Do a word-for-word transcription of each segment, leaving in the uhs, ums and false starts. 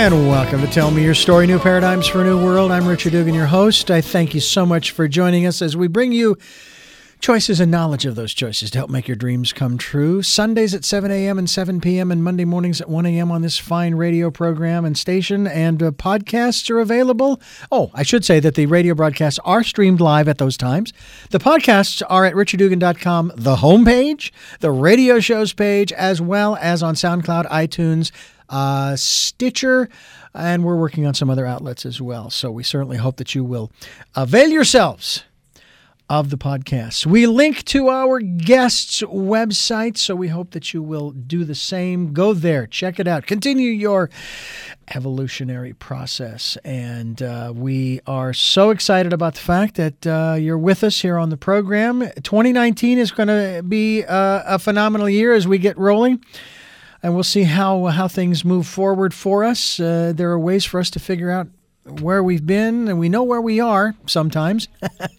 And welcome to Tell Me Your Story, New Paradigms for a New World. I'm Richard Dugan, your host. I thank you so much for joining us as we bring you choices and knowledge of those choices to help make your dreams come true. Sundays at seven a.m. and seven p.m. and Monday mornings at one a.m. on this fine radio program and station. And uh, podcasts are available. Oh, I should say that the radio broadcasts are streamed live at those times. The podcasts are at richard dugan dot com, the homepage, the radio shows page, as well as on SoundCloud, iTunes, uh, Stitcher, and we're working on some other outlets as well. So we certainly hope that you will avail yourselves of the podcast. We link to our guests' website, so we hope that you will do the same. Go there, check it out, continue your evolutionary process. And uh, we are so excited about the fact that uh, you're with us here on the program. twenty nineteen is going to be uh, a phenomenal year as we get rolling. And we'll see how how things move forward for us. Uh, there are ways for us to figure out where we've been, and we know where we are sometimes.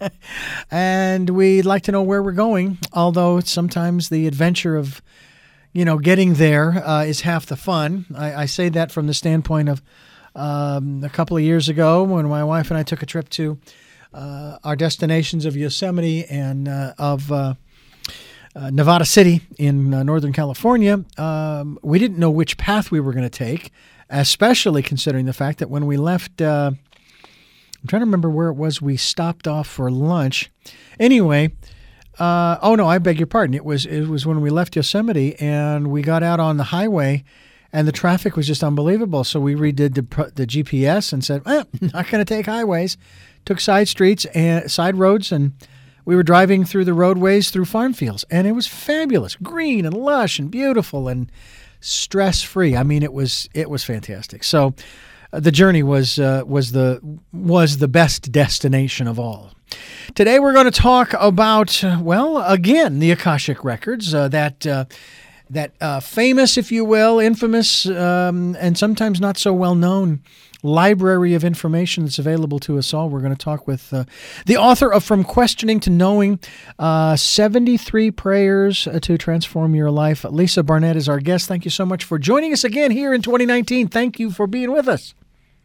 And we'd like to know where we're going, although sometimes the adventure of, you know, getting there uh, is half the fun. I, I say that from the standpoint of um, a couple of years ago when my wife and I took a trip to uh, our destinations of Yosemite and uh, of uh, uh, Nevada City in uh, Northern California. Um, we didn't know which path we were going to take, especially considering the fact that when we left, uh, I'm trying to remember where it was we stopped off for lunch. Anyway, uh, oh no, I beg your pardon. It was it was when we left Yosemite and we got out on the highway, and the traffic was just unbelievable. So we redid the, the G P S and said, eh, not going to take highways. Took side streets and side roads, and we were driving through the roadways through farm fields, and it was fabulous, green and lush and beautiful and stress-free. I mean, it was it was fantastic. So uh, the journey was uh, was the was the best destination of all. Today we're going to talk about, well, again, the Akashic Records, uh, that uh, that uh, famous, if you will, infamous, um, and sometimes not so well known library of information that's available to us all. We're going to talk with uh, the author of From Questioning to Knowing, uh, seventy-three Prayers to Transform Your Life. Lisa Barnett is our guest. Thank you so much for joining us again here in twenty nineteen. Thank you for being with us.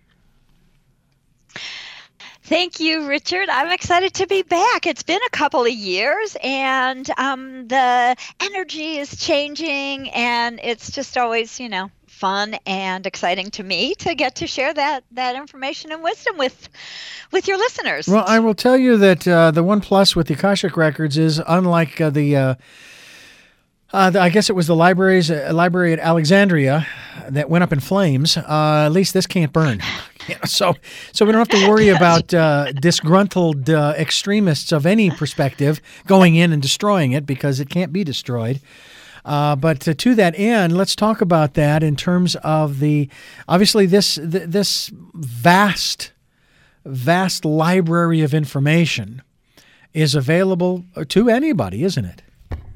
Thank you, Richard. I'm excited to be back. It's been a couple of years, and um, the energy is changing, and it's just always, you know, fun and exciting to me to get to share that that information and wisdom with with your listeners. Well, I will tell you that uh, the one plus with the Akashic Records is, unlike uh, the, uh, uh, the, I guess it was the libraries, uh, library at Alexandria that went up in flames. Uh, at least this can't burn. Yeah, so, so we don't have to worry about uh, disgruntled uh, extremists of any perspective going in and destroying it, because it can't be destroyed. Uh, but uh, to that end, let's talk about that in terms of the, obviously this th- this vast, vast library of information is available to anybody, isn't it?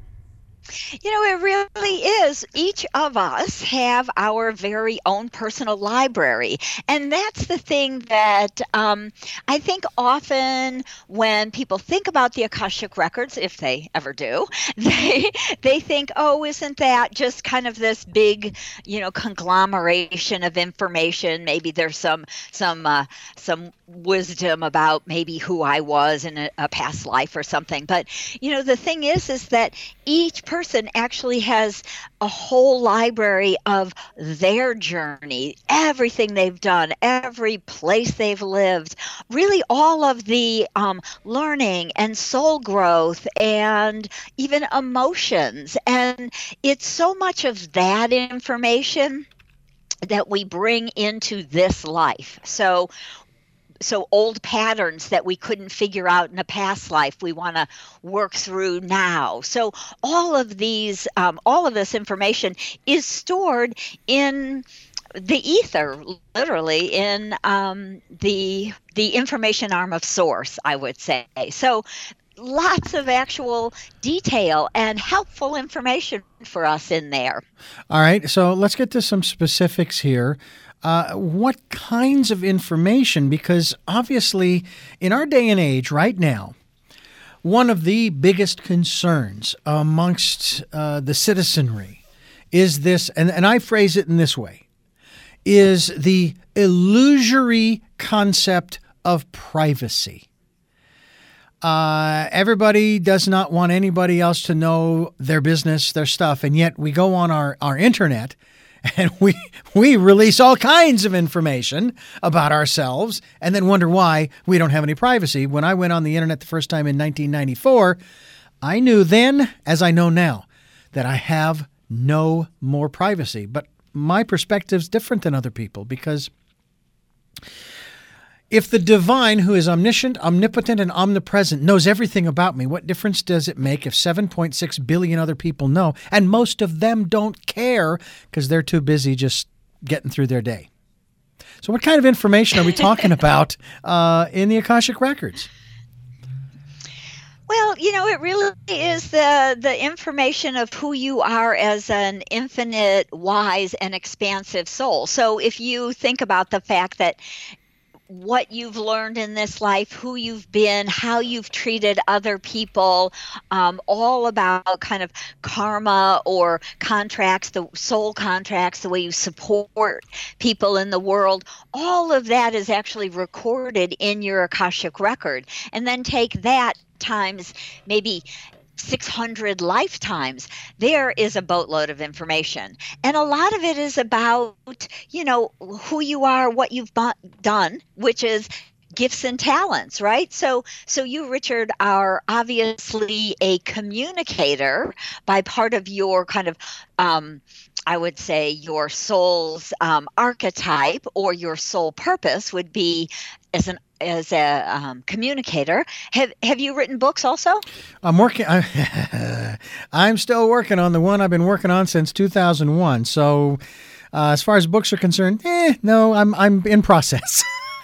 You know, it really is. Each of us have our very own personal library. And that's the thing that um, I think often when people think about the Akashic Records, if they ever do, they they think, oh, isn't that just kind of this big, you know, conglomeration of information? Maybe there's some some uh, some wisdom about maybe who I was in a, a past life or something. But, you know, the thing is, is that each person person actually has a whole library of their journey, everything they've done, every place they've lived, really all of the um, learning and soul growth and even emotions. And it's so much of that information that we bring into this life. So So old patterns that we couldn't figure out in a past life, we want to work through now. So all of these, um, all of this information is stored in the ether, literally in um, the the information arm of Source, I would say. So lots of actual detail and helpful information for us in there. All right, so let's get to some specifics here. Uh, what kinds of information? Because obviously, in our day and age right now, one of the biggest concerns amongst uh, the citizenry is this, and, and I phrase it in this way, is the illusory concept of privacy. Uh, everybody does not want anybody else to know their business, their stuff, and yet we go on our, our internet and we we release all kinds of information about ourselves and then wonder why we don't have any privacy. When I went on the internet the first time in nineteen ninety-four, I knew then, as I know now, that I have no more privacy. But my perspective's different than other people, because if the divine, who is omniscient, omnipotent, and omnipresent, knows everything about me, what difference does it make if seven point six billion other people know, and most of them don't care because they're too busy just getting through their day? So what kind of information are we talking about uh, in the Akashic Records? Well, you know, it really is the the information of who you are as an infinite, wise, and expansive soul. So if you think about the fact that what you've learned in this life, who you've been, how you've treated other people, um, all about kind of karma or contracts, the soul contracts, the way you support people in the world, all of that is actually recorded in your Akashic record. And then take that times maybe six hundred lifetimes, there is a boatload of information. And a lot of it is about, you know, who you are, what you've done, which is gifts and talents, right? So so you, Richard, are obviously a communicator by part of your kind of, um, I would say, your soul's um, archetype, or your soul purpose would be as an as a um, communicator. Have Have you written books also? I'm working. I, I'm still working on the one I've been working on since two thousand one. So, uh, as far as books are concerned, eh, no, I'm I'm in process.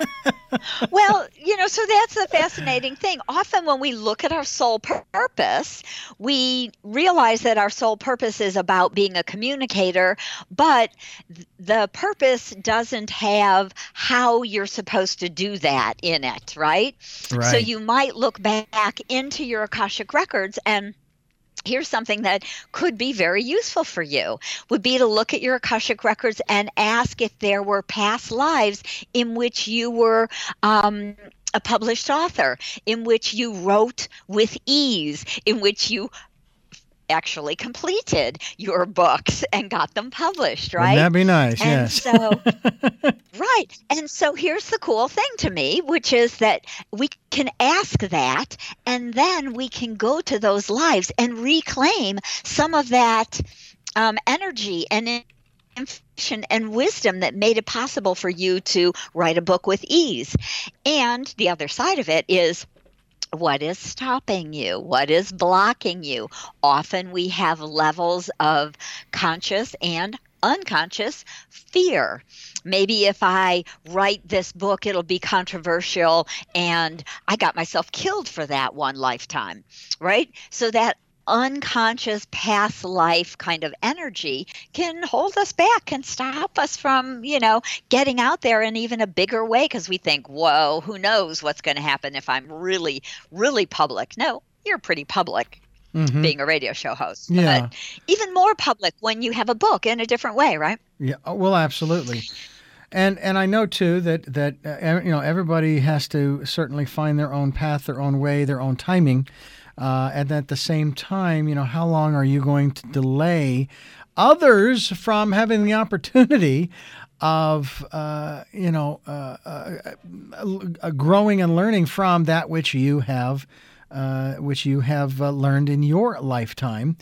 Well, you know, so that's the fascinating thing. Often when we look at our soul purpose, we realize that our soul purpose is about being a communicator, but the purpose doesn't have how you're supposed to do that in it, right? Right. So you might look back into your Akashic records, and here's something that could be very useful for you, would be to look at your Akashic records and ask if there were past lives in which you were um, a published author, in which you wrote with ease, in which you actually completed your books and got them published, right? Wouldn't that be nice? And yes. so, right. And so here's the cool thing to me, which is that we can ask that, and then we can go to those lives and reclaim some of that um, energy and information and wisdom that made it possible for you to write a book with ease. And the other side of it is, what is stopping you? What is blocking you? Often we have levels of conscious and unconscious fear. Maybe if I write this book, it'll be controversial, and I got myself killed for that one lifetime, right? So that unconscious past life kind of energy can hold us back, can stop us from, you know, getting out there in even a bigger way, because we think, whoa, who knows what's going to happen if I'm really, really public. No, you're pretty public. Mm-hmm. Being a radio show host. Yeah. But even more public when you have a book in a different way, right? Yeah, well, absolutely. And and I know, too, that, that uh, you know, everybody has to certainly find their own path, their own way, their own timing. Uh, and at the same time, you know, how long are you going to delay others from having the opportunity of, uh, you know, uh, uh, uh, growing and learning from that which you have, uh, which you have uh, learned in your lifetime?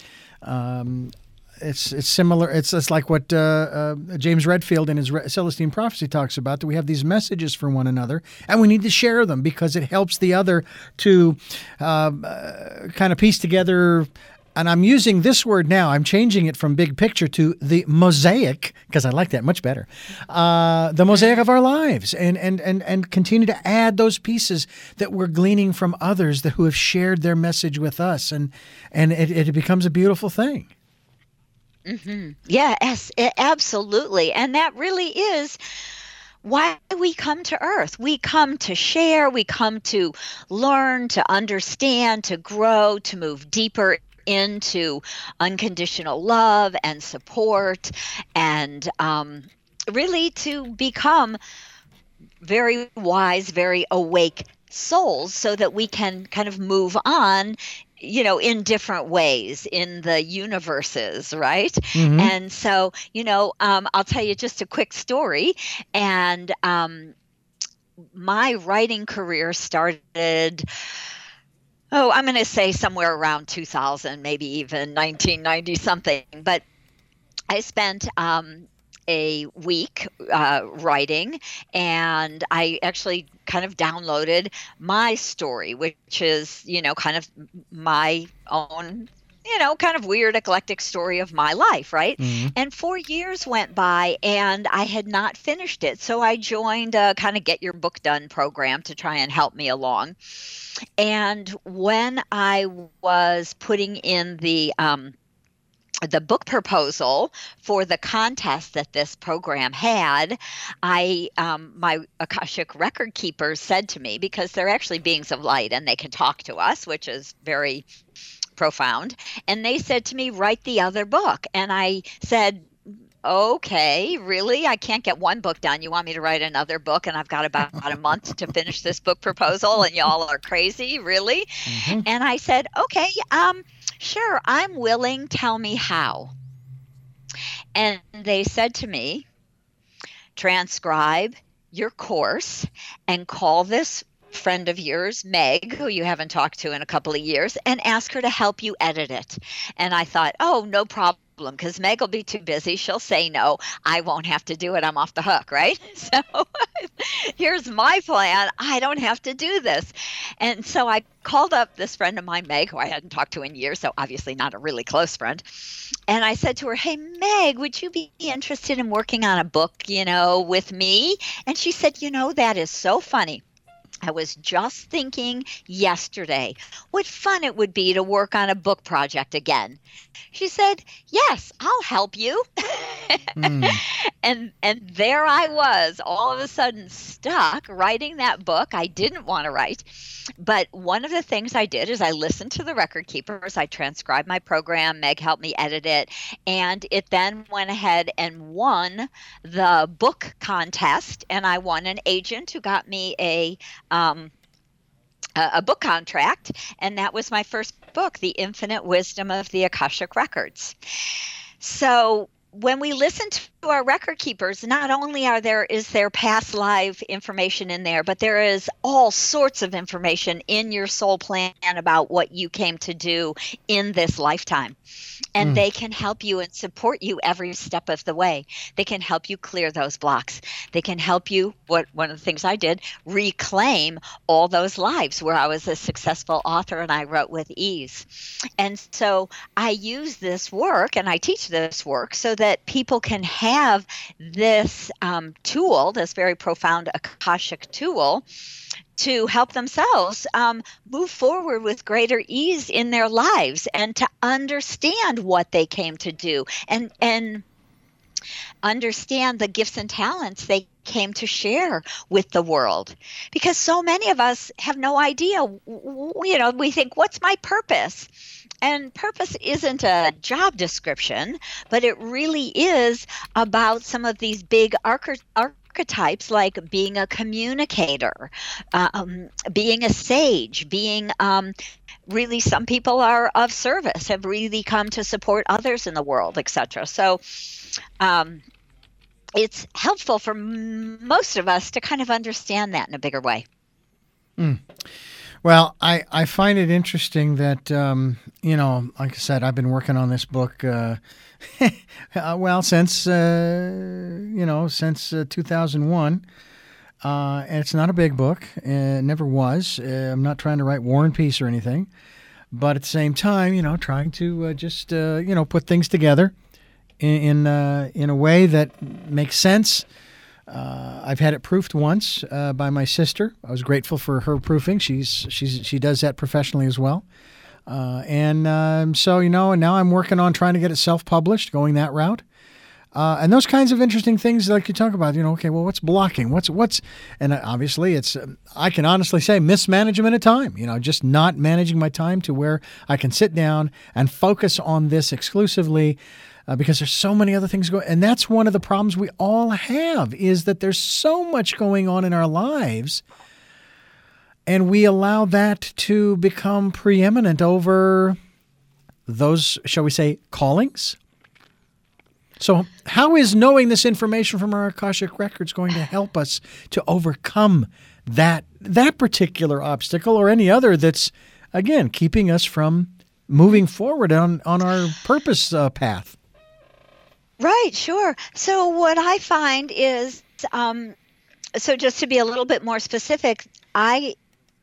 Um, It's it's similar. It's it's like what uh, uh, James Redfield in his Re- Celestine Prophecy talks about, that we have these messages for one another, and we need to share them because it helps the other to uh, uh, kind of piece together. And I'm using this word now. I'm changing it from big picture to the mosaic, because I like that much better. Uh, the mosaic of our lives, and and and and continue to add those pieces that we're gleaning from others that who have shared their message with us, and and it, it becomes a beautiful thing. Mm-hmm. Yeah, yes, absolutely. And that really is why we come to Earth. We come to share, we come to learn, to understand, to grow, to move deeper into unconditional love and support, and um, really to become very wise, very awake souls so that we can kind of move on, you know, in different ways in the universes, right? Mm-hmm. And so, you know, um, I'll tell you just a quick story. And um, my writing career started, oh, I'm going to say somewhere around two thousand, maybe even nineteen ninety something. But I spent um, a week uh, writing, and I actually kind of downloaded my story, which is, you know, kind of my own, you know, kind of weird, eclectic story of my life, right? Mm-hmm. And four years went by, and I had not finished it. So I joined a kind of Get Your Book Done program to try and help me along. And when I was putting in the um, the book proposal for the contest that this program had, I um, my Akashic record keepers said to me, because they're actually beings of light and they can talk to us, which is very profound, and they said to me, write the other book. And I said, okay, really? I can't get one book done. You want me to write another book, and I've got about a month to finish this book proposal, and y'all are crazy, really? Mm-hmm. And I said, okay, um, sure, I'm willing. Tell me how. And they said to me, transcribe your course and call this friend of yours, Meg, who you haven't talked to in a couple of years, and ask her to help you edit it. And I thought, oh, no problem, because Meg will be too busy. She'll say no. I won't have to do it. I'm off the hook, right? So here's my plan. I don't have to do this. And so I called up this friend of mine, Meg, who I hadn't talked to in years, so obviously not a really close friend. And I said to her, hey, Meg, would you be interested in working on a book, you know, with me? And she said, you know, that is so funny. I was just thinking yesterday what fun it would be to work on a book project again. She said, yes, I'll help you. mm. And and there I was, all of a sudden stuck writing that book I didn't want to write. But one of the things I did is I listened to the record keepers. I transcribed my program. Meg helped me edit it. And it then went ahead and won the book contest. And I won an agent who got me a um, a book contract. And that was my first book, The Infinite Wisdom of the Akashic Records. So when we listen to our record keepers, not only are there is there past life information in there, but there is all sorts of information in your soul plan about what you came to do in this lifetime. And mm. they can help you and support you every step of the way. They can help you clear those blocks. They can help you, what one of the things I did, reclaim all those lives where I was a successful author and I wrote with ease. And so I use this work and I teach this work so that people can have this um, tool, this very profound Akashic tool, to help themselves um, move forward with greater ease in their lives and to understand what they came to do and and understand the gifts and talents they came to share with the world. Because so many of us have no idea, you know, we think, what's my purpose? And purpose isn't a job description, but it really is about some of these big arch- archetypes, like being a communicator, um, being a sage, being um, really, some people are of service, have really come to support others in the world, et cetera. So um, it's helpful for m- most of us to kind of understand that in a bigger way. Mm. Well, I, I find it interesting that, um, you know, like I said, I've been working on this book, uh, well, since, uh, you know, since uh, two thousand one. Uh, and it's not a big book. It never was. Uh, I'm not trying to write War and Peace or anything. But at the same time, you know, trying to uh, just, uh, you know, put things together in in, uh, in a way that makes sense. Uh, I've had it proofed once uh, by my sister. I was grateful for her proofing. She's she's she does that professionally as well. Uh, and um, so, you know, and now I'm working on trying to get it self-published, going that route. Uh, and those kinds of interesting things like you talk about, you know, okay, well, what's blocking? What's, what's, and obviously it's, um, I can honestly say mismanagement of time, you know, just not managing my time to where I can sit down and focus on this exclusively. uh, because there's so many other things going. And that's one of the problems we all have, is that there's so much going on in our lives, and we allow that to become preeminent over those, shall we say, callings. So how is knowing this information from our Akashic records going to help us to overcome that that particular obstacle, or any other that's, again, keeping us from moving forward on, on our purpose uh, path? Right, sure. So what I find is, um, so just to be a little bit more specific, I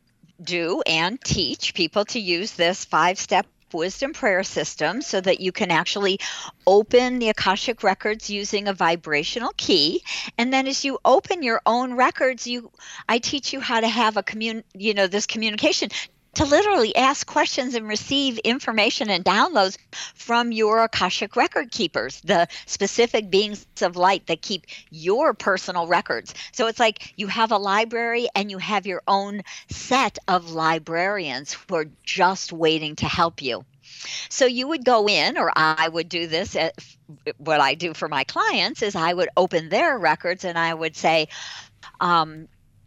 do and teach people to use this five-step wisdom prayer system so that you can actually open the Akashic records using a vibrational key. And then as you open your own records, you I teach you how to have a commun you know this communication, to literally ask questions and receive information and downloads from your Akashic record keepers, the specific beings of light that keep your personal records. So it's like you have a library and you have your own set of librarians who are just waiting to help you. So you would go in, or I would do this, at, what I do for my clients is I would open their records and I would say, um,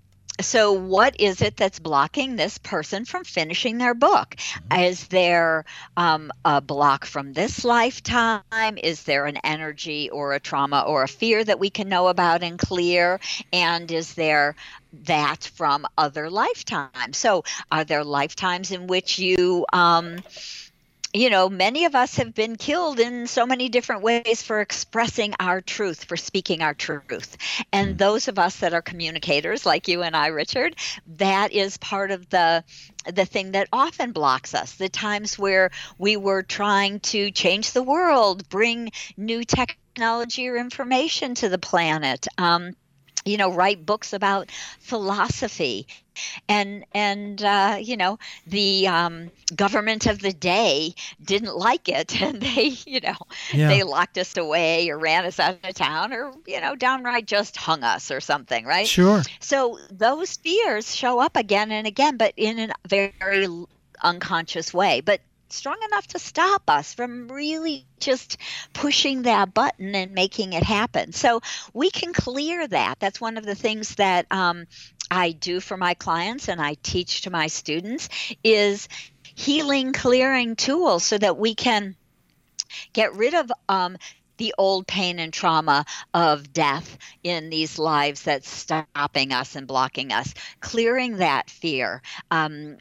so what is it that's blocking this person from finishing their book? Is there um, a block from this lifetime? Is there an energy or a trauma or a fear that we can know about and clear? And is there that from other lifetimes? So are there lifetimes in which you... Um, You know, many of us have been killed in so many different ways for expressing our truth, for speaking our truth. And those of us that are communicators, like you and I, Richard, that is part of the the thing that often blocks us. The times where we were trying to change the world, bring new technology or information to the planet, um, you know, write books about philosophy. And, and uh, you know, the um, government of the day didn't like it. And they, you know, Yeah. they locked us away or ran us out of town, or, you know, downright just hung us or something, right? Sure. So those fears show up again and again, but in a very unconscious way. But strong enough to stop us from really just pushing that button and making it happen. So we can clear that. That's one of the things that um, I do for my clients and I teach to my students, is healing clearing tools so that we can get rid of um, the old pain and trauma of death in these lives that's stopping us and blocking us, clearing that fear. Um,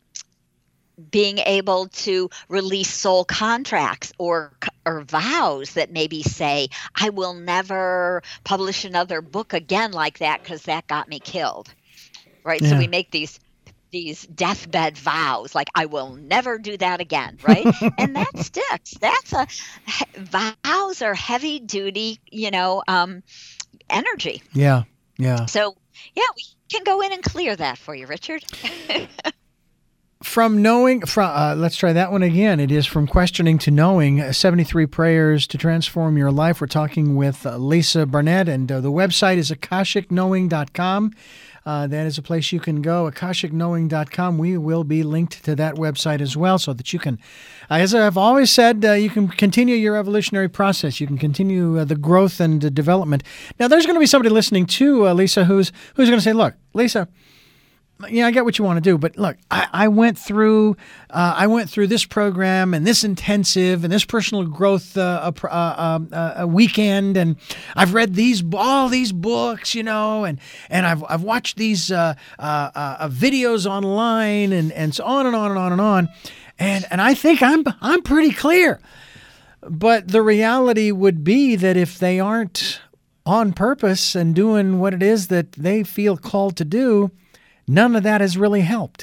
being able to release soul contracts or or vows that maybe say, I will never publish another book again like that because that got me killed, right? Yeah. So we make these these deathbed vows, like I will never do that again, right? And that sticks. That's a vows are heavy duty, you know, um, energy. Yeah, yeah. So yeah, we can go in and clear that for you, Richard. From knowing, from, uh, let's try that one again. It is From Questioning to Knowing, uh, seventy-three Prayers to Transform Your Life. We're talking with uh, Lisa Barnett, and uh, the website is akashic knowing dot com. Uh, that is a place you can go, akashic knowing dot com. We will be linked to that website as well so that you can, uh, as I've always said, uh, you can continue your evolutionary process. You can continue uh, the growth and uh, development. Now, there's going to be somebody listening to uh, Lisa who's who's going to say, look, Lisa, yeah, I get what you want to do, but look, I, I went through, uh, I went through this program and this intensive and this personal growth uh, uh, uh, uh, weekend, and I've read these all these books, you know, and and I've I've watched these uh, uh, uh, videos online, and, and so on and on and on and on, and and I think I'm I'm pretty clear, but the reality would be that if they aren't on purpose and doing what it is that they feel called to do, none of that has really helped.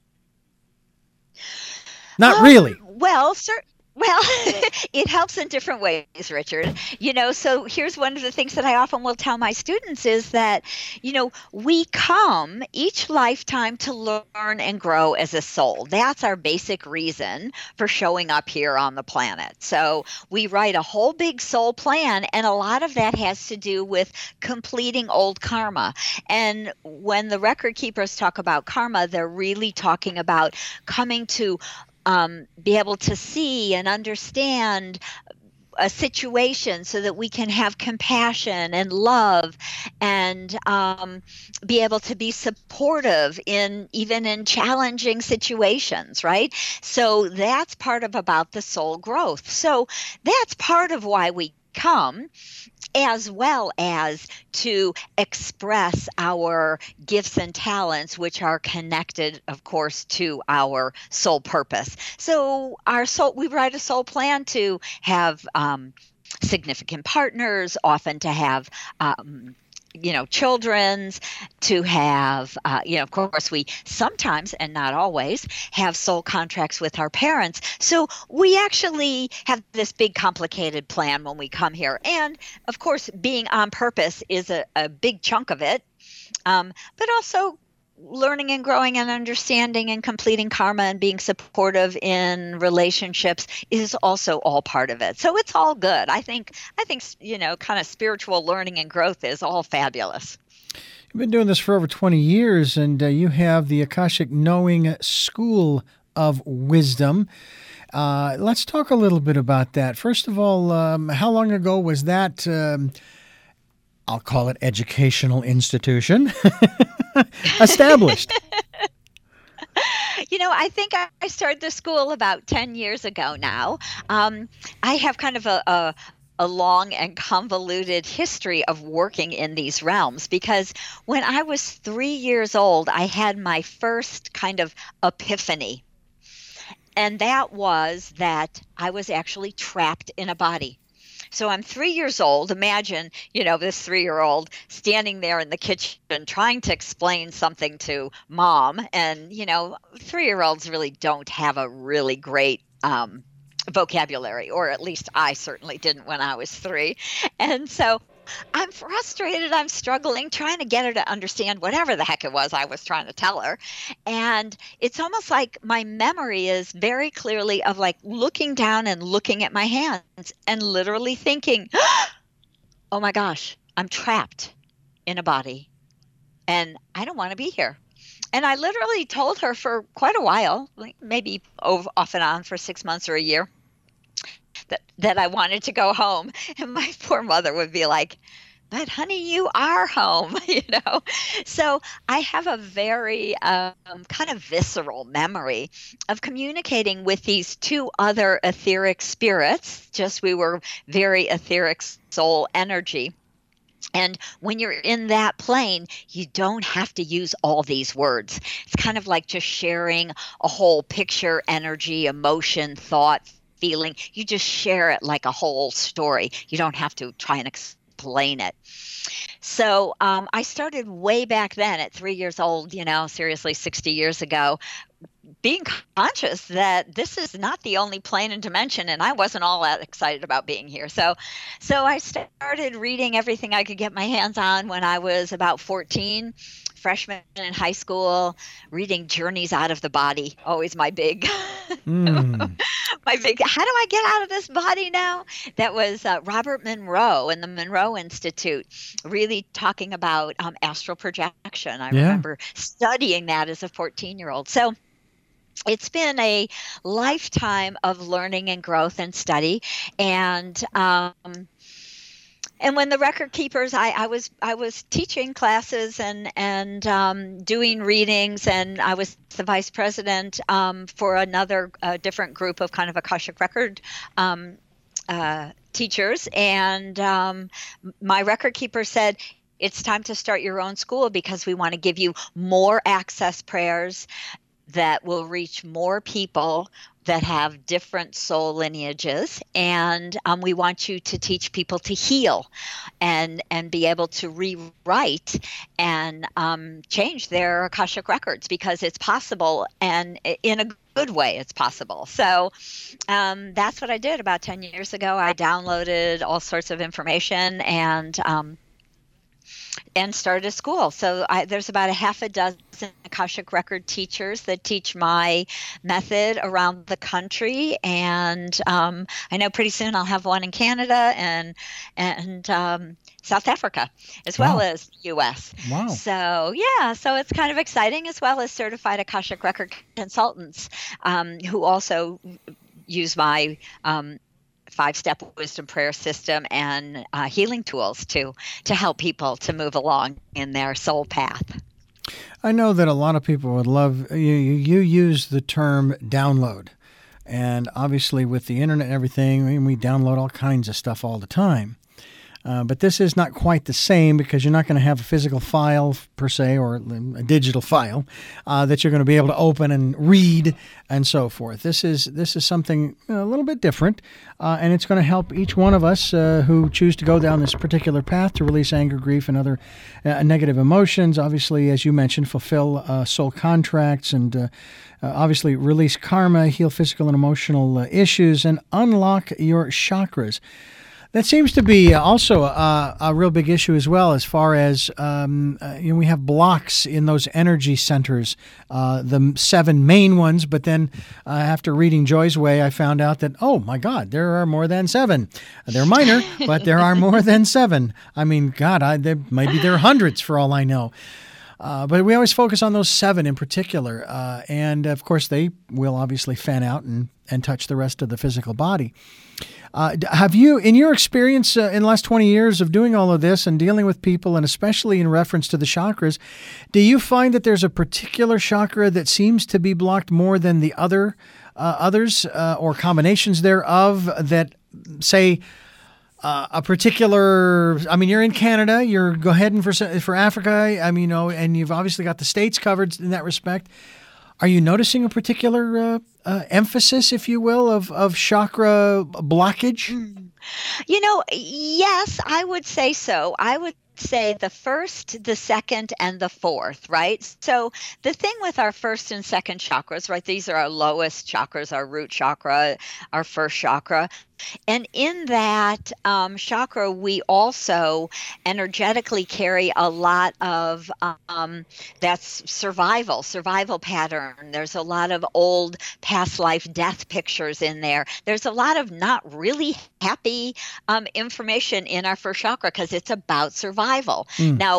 Not um, really. Well, sir. Well, it helps in different ways, Richard. You know, so here's one of the things that I often will tell my students is that, you know, we come each lifetime to learn and grow as a soul. That's our basic reason for showing up here on the planet. So we write a whole big soul plan, and a lot of that has to do with completing old karma. And when the record keepers talk about karma, they're really talking about coming to Um, be able to see and understand a situation so that we can have compassion and love and um, be able to be supportive in even in challenging situations, right? So that's part of about the soul growth. So that's part of why we come, as well as to express our gifts and talents, which are connected, of course, to our soul purpose. So our soul, we write a soul plan to have um, significant partners, often to have um, you know, children's, to have, uh, you know, of course, we sometimes and not always have soul contracts with our parents. So we actually have this big complicated plan when we come here. And of course, being on purpose is a, a big chunk of it, um, but also learning and growing and understanding and completing karma and being supportive in relationships is also all part of it. So it's all good. I think, I think, you know, kind of spiritual learning and growth is all fabulous. You've been doing this for over twenty years, and uh, you have the Akashic Knowing School of Wisdom. Uh, let's talk a little bit about that. First of all, um, how long ago was that, um, I'll call it educational institution, established? You know, I think I started the school about ten years ago now. Um, I have kind of a, a, a long and convoluted history of working in these realms, because when I was three years old, I had my first kind of epiphany. And that was that I was actually trapped in a body. So I'm three years old. Imagine, you know, this three-year-old standing there in the kitchen trying to explain something to mom. And, you know, three-year-olds really don't have a really great um, vocabulary, or at least I certainly didn't when I was three. And so I'm frustrated. I'm struggling, trying to get her to understand whatever the heck it was I was trying to tell her. And it's almost like my memory is very clearly of like looking down and looking at my hands and literally thinking, oh my gosh, I'm trapped in a body and I don't want to be here. And I literally told her for quite a while, like maybe over, off and on for six months or a year, that that I wanted to go home. And my poor mother would be like, but honey, you are home, you know? So I have a very um, kind of visceral memory of communicating with these two other etheric spirits. Just we were very etheric soul energy. And when you're in that plane, you don't have to use all these words. It's kind of like just sharing a whole picture, energy, emotion, thought, feeling. You just share it like a whole story. You don't have to try and explain it. So um, I started way back then at three years old, you know, seriously, sixty years ago, being conscious that this is not the only plane and dimension, and I wasn't all that excited about being here. So, so I started reading everything I could get my hands on when I was about fourteen, freshman in high school, reading Journeys Out of the Body, always my big, mm. my big, how do I get out of this body now? That was uh, Robert Monroe and the Monroe Institute, really talking about um, astral projection. I yeah. remember studying that as a fourteen-year-old. So it's been a lifetime of learning and growth and study. And um, and when the record keepers, I, I was I was teaching classes and and um, doing readings, and I was the vice president um, for another uh, different group of kind of Akashic record um, uh, teachers. And um, my record keeper said, it's time to start your own school because we want to give you more access prayers that will reach more people that have different soul lineages. And um, we want you to teach people to heal and and be able to rewrite and um, change their Akashic records, because it's possible, and in a good way it's possible. So um, that's what I did about ten years ago. I downloaded all sorts of information and um, and started a school. So I, there's about a half a dozen Akashic record teachers that teach my method around the country. And um, I know pretty soon I'll have one in Canada and and um, South Africa, as wow. well as U S. Wow. So yeah, so it's kind of exciting, as well as certified Akashic record consultants um, who also use my um, five-step wisdom prayer system and uh, healing tools to to help people to move along in their soul path. I know that a lot of people would love, you, you use the term download. And obviously with the internet and everything, I mean, we download all kinds of stuff all the time. Uh, but this is not quite the same because you're not going to have a physical file per se or a digital file uh, that you're going to be able to open and read and so forth. This is this is something a little bit different, uh, and it's going to help each one of us uh, who choose to go down this particular path to release anger, grief, and other uh, negative emotions. Obviously, as you mentioned, fulfill uh, soul contracts and uh, uh, obviously release karma, heal physical and emotional uh, issues, and unlock your chakras. That seems to be also a, a real big issue as well, as far as um, uh, you know, we have blocks in those energy centers, uh, the seven main ones. But then uh, after reading Joy's Way, I found out that, oh my God, there are more than seven. They're minor, but there are more than seven. I mean, God, I, there, maybe there are hundreds for all I know. Uh, but we always focus on those seven in particular. Uh, and of course, they will obviously fan out and, and touch the rest of the physical body. Uh, have you, in your experience uh, in the last twenty years of doing all of this and dealing with people, and especially in reference to the chakras, do you find that there's a particular chakra that seems to be blocked more than the other uh, others uh, or combinations thereof that, say, uh, a particular, I mean, you're in Canada, you're go heading for, for Africa, I mean, you know, and you've obviously got the States covered in that respect. Are you noticing a particular uh, uh, emphasis, if you will, of, of chakra blockage? You know, yes, I would say so. I would say the first, the second, and the fourth, right? So the thing with our first and second chakras, right, these are our lowest chakras, our root chakra, our first chakra. And in that um, chakra, we also energetically carry a lot of um, that's survival, survival pattern. There's a lot of old past life death pictures in there. There's a lot of not really happy um, information in our first chakra because it's about survival. Mm. Now,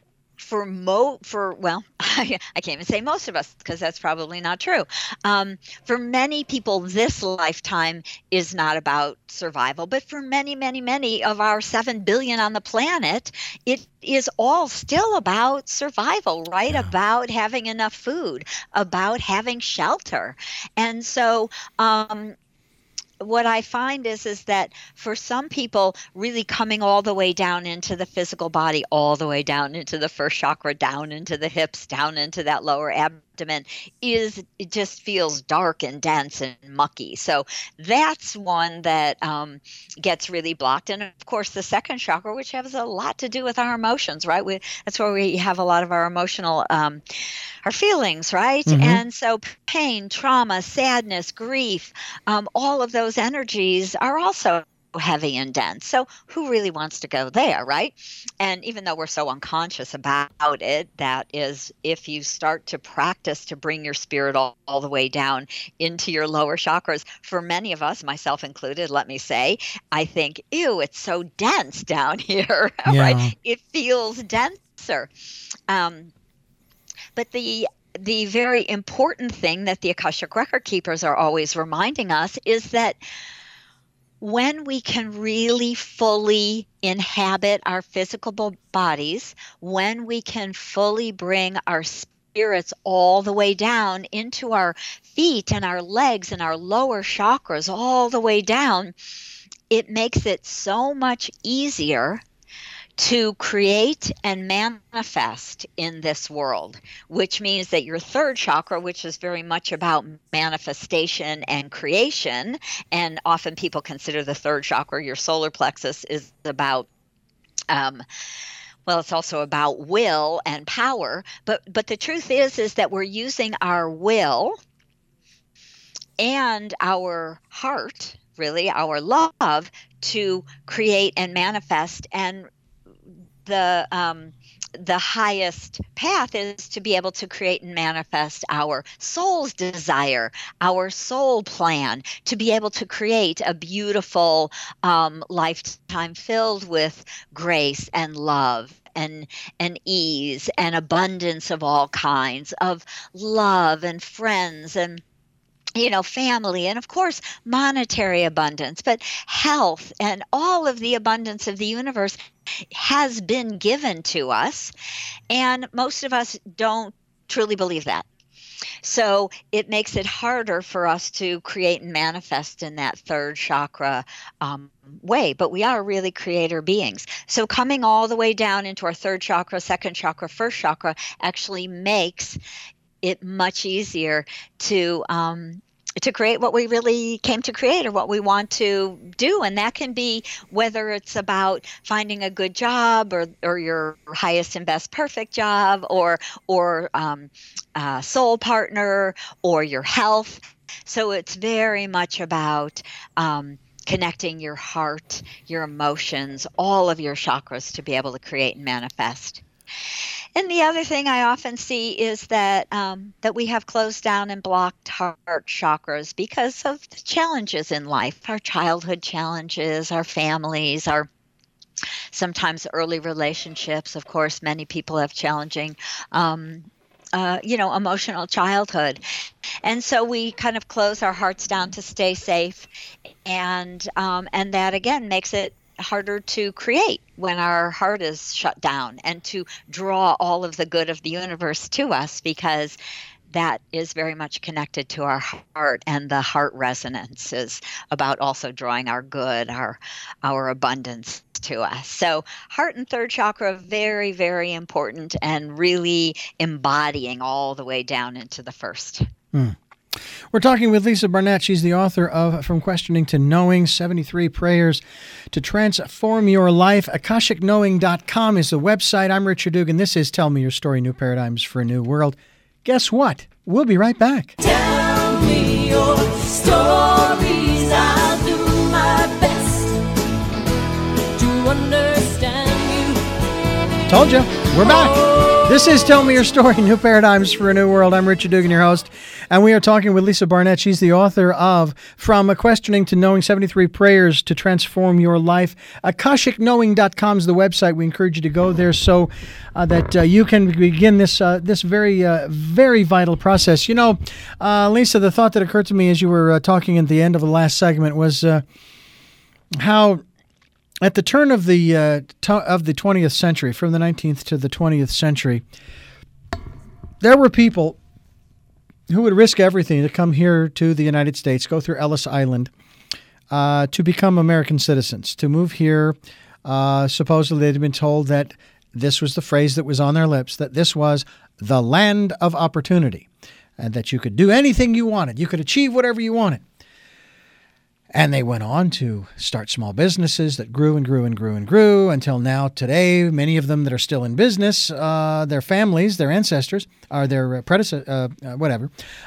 For mo for well, I, I can't even say most of us because that's probably not true. Um, for many people, this lifetime is not about survival, but for many, many, many of our seven billion on the planet, it is all still about survival, right? Yeah. About having enough food, about having shelter, and so. Um, What I find is is that for some people, really coming all the way down into the physical body, all the way down into the first chakra, down into the hips, down into that lower abdomen, is it just feels dark and dense and mucky. So that's one that um, gets really blocked. And of course, the second chakra, which has a lot to do with our emotions, right? We, that's where we have a lot of our emotional um, our feelings, right? Mm-hmm. And so pain, trauma, sadness, grief, um, all of those energies are also heavy and dense. So who really wants to go there, right? And even though we're so unconscious about it, that is, if you start to practice to bring your spirit all, all the way down into your lower chakras, for many of us, myself included, let me say, I think, ew, it's so dense down here, yeah. Right? It feels denser. Um, But the the very important thing that the Akashic Record Keepers are always reminding us is that when we can really fully inhabit our physical bodies, when we can fully bring our spirits all the way down into our feet and our legs and our lower chakras all the way down, it makes it so much easier to create and manifest in this world, which means that your third chakra, which is very much about manifestation and creation, and often people consider the third chakra, your solar plexus, is about um, well, it's also about will and power. But but the truth is, is that we're using our will and our heart, really our love, to create and manifest. And the um, the highest path is to be able to create and manifest our soul's desire, our soul plan, to be able to create a beautiful um, lifetime filled with grace and love and and ease and abundance of all kinds, of love and friends and you know, family, and of course, monetary abundance, but health and all of the abundance of the universe has been given to us. And most of us don't truly believe that. So it makes it harder for us to create and manifest in that third chakra um, way. But we are really creator beings. So coming all the way down into our third chakra, second chakra, first chakra actually makes it much easier to um, to create what we really came to create or what we want to do. And that can be whether it's about finding a good job or, or your highest and best perfect job or, or um, a soul partner or your health. So it's very much about um, connecting your heart, your emotions, all of your chakras to be able to create and manifest. And the other thing I often see is that um, that we have closed down and blocked heart chakras because of the challenges in life, our childhood challenges, our families, our sometimes early relationships. Of course, many people have challenging, um, uh, you know, emotional childhood. And so we kind of close our hearts down to stay safe. And um, and that, again, makes it harder to create when our heart is shut down and to draw all of the good of the universe to us, because that is very much connected to our heart, and the heart resonance is about also drawing our good, our our abundance to us. So heart and third chakra, very, very important, and really embodying all the way down into the first. Mm. We're talking with Lisa Barnett. She's the author of From Questioning to Knowing, seventy-three Prayers to Transform Your Life. Akashic Knowing dot com is the website. I'm Richard Dugan. This is Tell Me Your Story, New Paradigms for a New World. Guess what? We'll be right back. Tell me your stories. I'll do my best to understand you. Told you. We're back. This is Tell Me Your Story, New Paradigms for a New World. I'm Richard Dugan, your host, and we are talking with Lisa Barnett. She's the author of From Questioning to Knowing, seventy-three Prayers to Transform Your Life. Akashic Knowing dot com is the website. We encourage you to go there so uh, that uh, you can begin this uh, this very, uh, very vital process. You know, uh, Lisa, the thought that occurred to me as you were uh, talking at the end of the last segment was uh, how at the turn of the uh, to- of the twentieth century, from the nineteenth to the twentieth century, there were people who would risk everything to come here to the United States, go through Ellis Island, uh, to become American citizens, to move here. Uh, supposedly, they'd been told that this was the phrase that was on their lips, that this was the land of opportunity, and that you could do anything you wanted. You could achieve whatever you wanted. And they went on to start small businesses that grew and grew and grew and grew until now, today, many of them that are still in business, uh, their families, their ancestors, or their predecessors, uh, uh, whatever.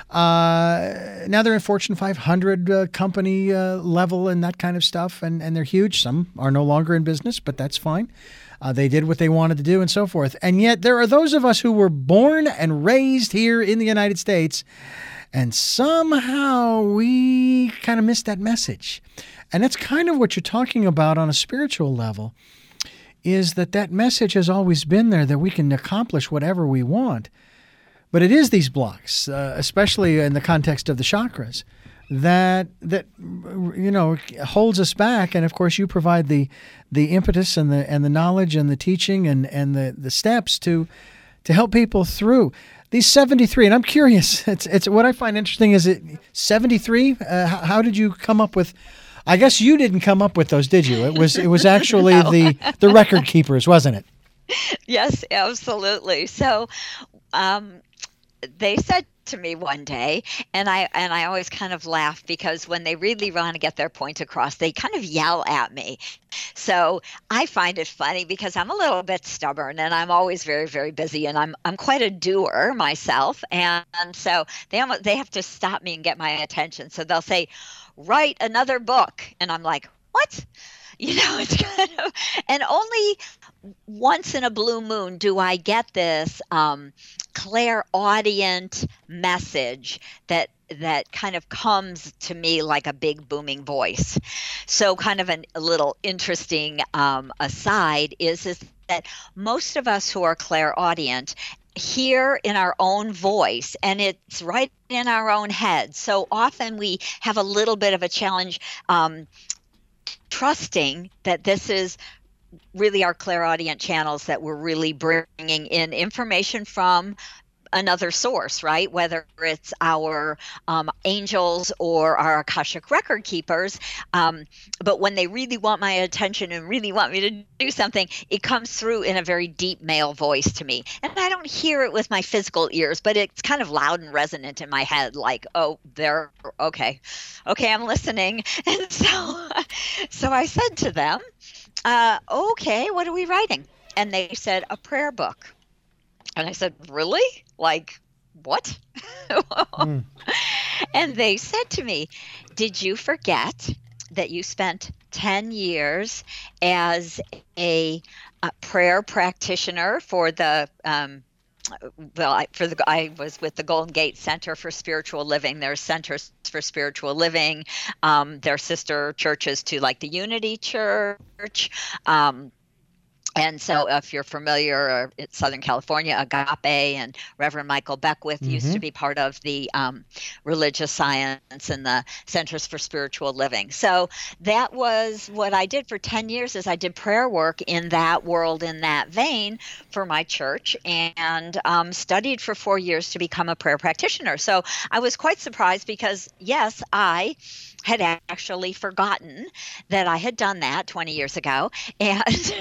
Uh, now they're in Fortune five hundred uh, company uh, level and that kind of stuff, and, and they're huge. Some are no longer in business, but that's fine. Uh, they did what they wanted to do and so forth. And yet there are those of us who were born and raised here in the United States, and somehow we kind of missed that message. And that's kind of what you're talking about on a spiritual level, is that that message has always been there, that we can accomplish whatever we want. But it is these blocks, uh, especially in the context of the chakras, that that you know holds us back. And of course, you provide the the impetus and the and the knowledge and the teaching and and the the steps to to help people through these seventy-three. And I'm curious, it's it's what I find interesting is it seventy-three. Uh, how, how did you come up with? I guess you didn't come up with those, did you? It was it was actually No. the the record keepers, wasn't it? Yes, absolutely. So um, they said to me one day, and I and I always kind of laugh, because when they really want to get their point across, they kind of yell at me. So I find it funny because I'm a little bit stubborn, and I'm always very, very busy, and I'm I'm quite a doer myself, and, and so they almost, they have to stop me and get my attention. So they'll say, "Write another book," and I'm like, "What?" You know, it's kind of, and only once in a blue moon do I get this um, clairaudient message that that kind of comes to me like a big booming voice. So kind of an, a little interesting um, aside is, is that most of us who are clairaudient hear in our own voice, and it's right in our own head. So often we have a little bit of a challenge um, trusting that this is really our clairaudient channels, that we're really bringing in information from another source, right? Whether it's our um, angels or our Akashic record keepers. Um, but when they really want my attention and really want me to do something, it comes through in a very deep male voice to me. And I don't hear it with my physical ears, but it's kind of loud and resonant in my head, like, oh, they're okay. Okay, I'm listening. And so, so I said to them, uh, okay, what are we writing? And they said, a prayer book. And I said, really? Like, what? mm. And they said to me, did you forget that you spent ten years as a, a prayer practitioner for the, um, well, I, for the, I was with the Golden Gate Center for Spiritual Living. There's Centers for Spiritual Living. Um, they're sister churches to like the Unity Church. Um, And so if you're familiar, in Southern California, Agape and Reverend Michael Beckwith mm-hmm. used to be part of the um, religious science and the Centers for Spiritual Living. So that was what I did for ten years, is I did prayer work in that world, in that vein for my church, and um, studied for four years to become a prayer practitioner. So I was quite surprised because, yes, I had actually forgotten that I had done that twenty years ago. And,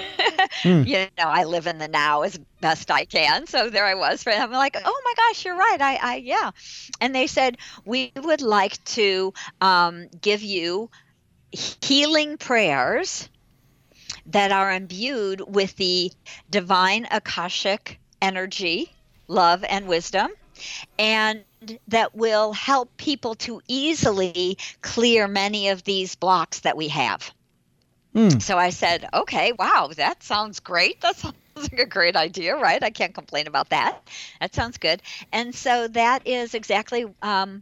mm. you know, I live in the now as best I can. So there I was. I'm like, oh my gosh, you're right. I, I yeah. And they said, we would like to um, give you healing prayers that are imbued with the divine Akashic energy, love, and wisdom, and that will help people to easily clear many of these blocks that we have. Mm. So I said, okay, wow, that sounds great. That sounds like a great idea, right? I can't complain about that. That sounds good. And so that is exactly um,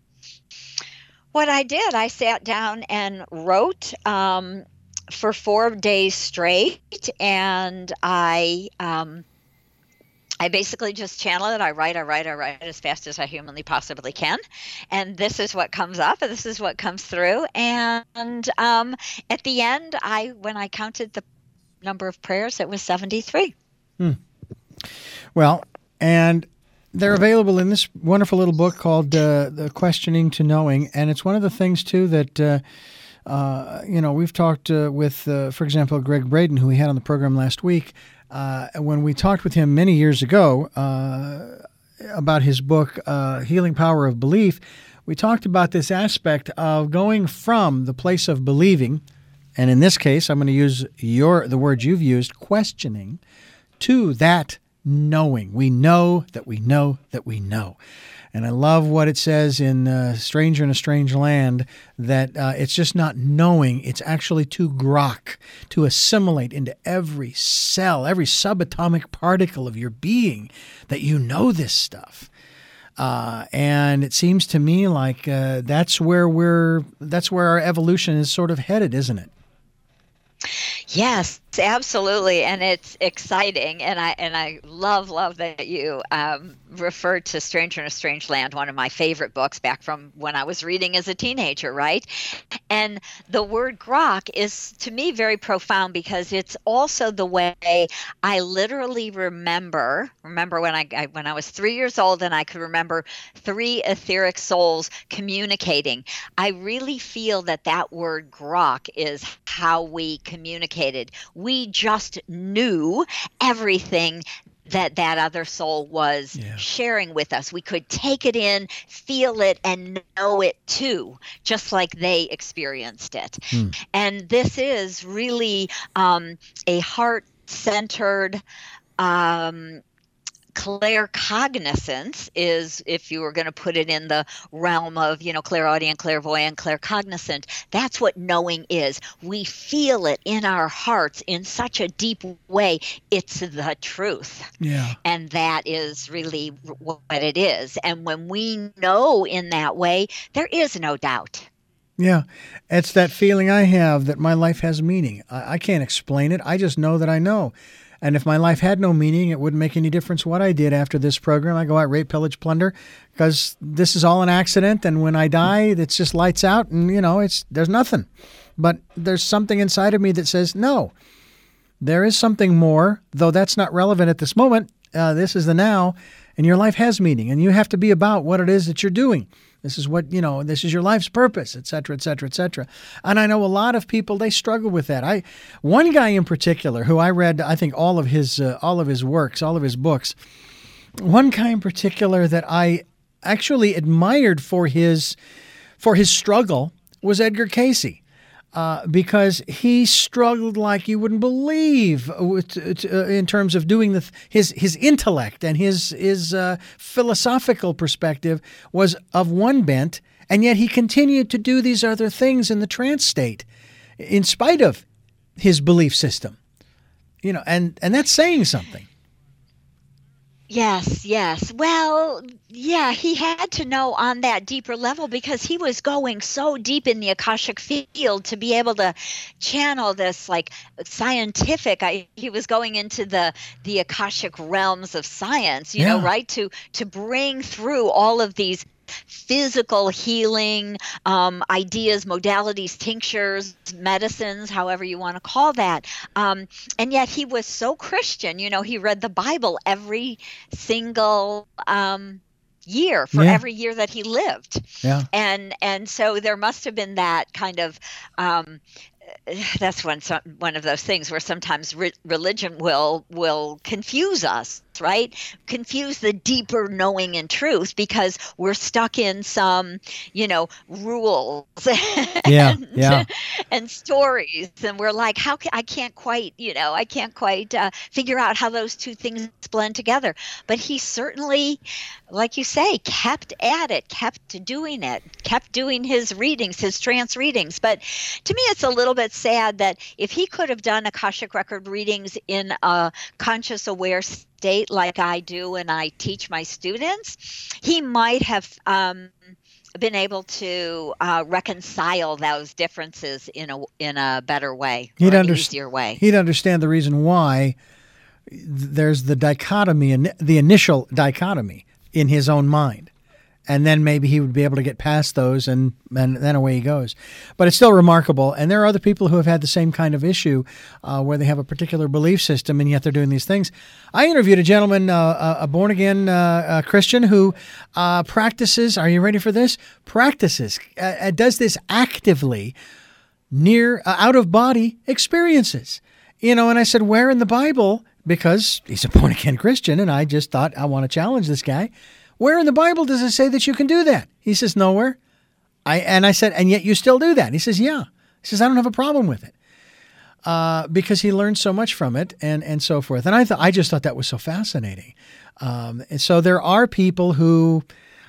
what I did. I sat down and wrote um, for four days straight, and I um, I basically just channel it. I write, I write, I write as fast as I humanly possibly can. And this is what comes up, and this is what comes through. And um, at the end, I when I counted the number of prayers, it was seventy-three. Hmm. Well, and they're available in this wonderful little book called uh, The Questioning to Knowing. And it's one of the things, too, that, uh, uh, you know, we've talked uh, with, uh, for example, Greg Braden, who we had on the program last week. Uh, when we talked with him many years ago uh, about his book, uh, Healing Power of Belief, we talked about this aspect of going from the place of believing, and in this case, I'm going to use your the word you've used, questioning, to that knowing. We know that we know that we know. And I love what it says in uh, Stranger in a Strange Land, that uh, it's just not knowing, it's actually to grok, to assimilate into every cell, every subatomic particle of your being, that you know this stuff. Uh, and it seems to me like uh, that's where we're, that's where our evolution is sort of headed, isn't it? Yes, absolutely, and it's exciting, and I and I love love that you um, referred to Stranger in a Strange Land, one of my favorite books back from when I was reading as a teenager, right? And the word grok is to me very profound, because it's also the way I literally remember remember when I, I when I was three years old and I could remember three etheric souls communicating. I really feel that that word grok is how we communicated. We just knew everything that that other soul was yeah. sharing with us. We could take it in, feel it, and know it too, just like they experienced it. Hmm. And this is really um, a heart-centered um claircognizance is, if you were going to put it in the realm of, you know, clairaudient, clairvoyant, claircognizant, that's what knowing is. We feel it in our hearts in such a deep way. It's the truth. Yeah. And that is really what it is. And when we know in that way, there is no doubt. Yeah. It's that feeling I have that my life has meaning. I, I can't explain it. I just know that I know. And if my life had no meaning, it wouldn't make any difference what I did after this program. I go out, rape, pillage, plunder, because this is all an accident. And when I die, it's just lights out and, you know, it's there's nothing. But there's something inside of me that says, no, there is something more, though that's not relevant at this moment. Uh, this is the now, and your life has meaning, and you have to be about what it is that you're doing. This is what, you know, this is your life's purpose, et cetera, et cetera, et cetera. And I know a lot of people, they struggle with that. I, one guy in particular who I read, I think all of his, uh, all of his works, all of his books, one guy in particular that I actually admired for his, for his struggle was Edgar Cayce. Uh, because he struggled like you wouldn't believe with, uh, in terms of doing the his his intellect and his his uh, philosophical perspective was of one bent, and yet he continued to do these other things in the trance state, in spite of his belief system. You know, and and that's saying something. Yes, yes. Well, yeah, he had to know on that deeper level because he was going so deep in the Akashic field to be able to channel this like scientific. I, he was going into the the Akashic realms of science, you Yeah. know, right? To to bring through all of these physical healing um, ideas, modalities, tinctures, medicines, however you want to call that. Um, and yet he was so Christian. You know, he read the Bible every single um, year for Yeah. every year that he lived. Yeah. And and so there must have been that kind of um, that's one some, one of those things where sometimes re- religion will will confuse us, right? Confuse the deeper knowing and truth because we're stuck in some, you know, rules Yeah, and, yeah. and stories, and we're like, how can I can't quite, you know, I can't quite uh, figure out how those two things blend together. But he certainly, like you say, kept at it, kept doing it, kept doing his readings, his trance readings. But to me, it's a little bit sad that if he could have done Akashic record readings in a conscious aware state like I do and I teach my students, he might have um, been able to uh, reconcile those differences in a in a better way, He'd or an underst- easier way. He'd understand the reason why there's the dichotomy, and the initial dichotomy in his own mind. And then maybe he would be able to get past those, and, and then away he goes. But it's still remarkable. And there are other people who have had the same kind of issue uh, where they have a particular belief system, and yet they're doing these things. I interviewed a gentleman, uh, a born-again uh, uh, Christian who uh, practices, are you ready for this? Practices, uh, does this actively near uh, out-of-body experiences. You know, and I said, where in the Bible? Because he's a born-again Christian, and I just thought, I want to challenge this guy. Where in the Bible does it say that you can do that? He says, nowhere. I And I said, and yet you still do that? And he says, yeah. He says, I don't have a problem with it. Uh, because he learned so much from it and, and so forth. And I thought I just thought that was so fascinating. Um, and so there are people who,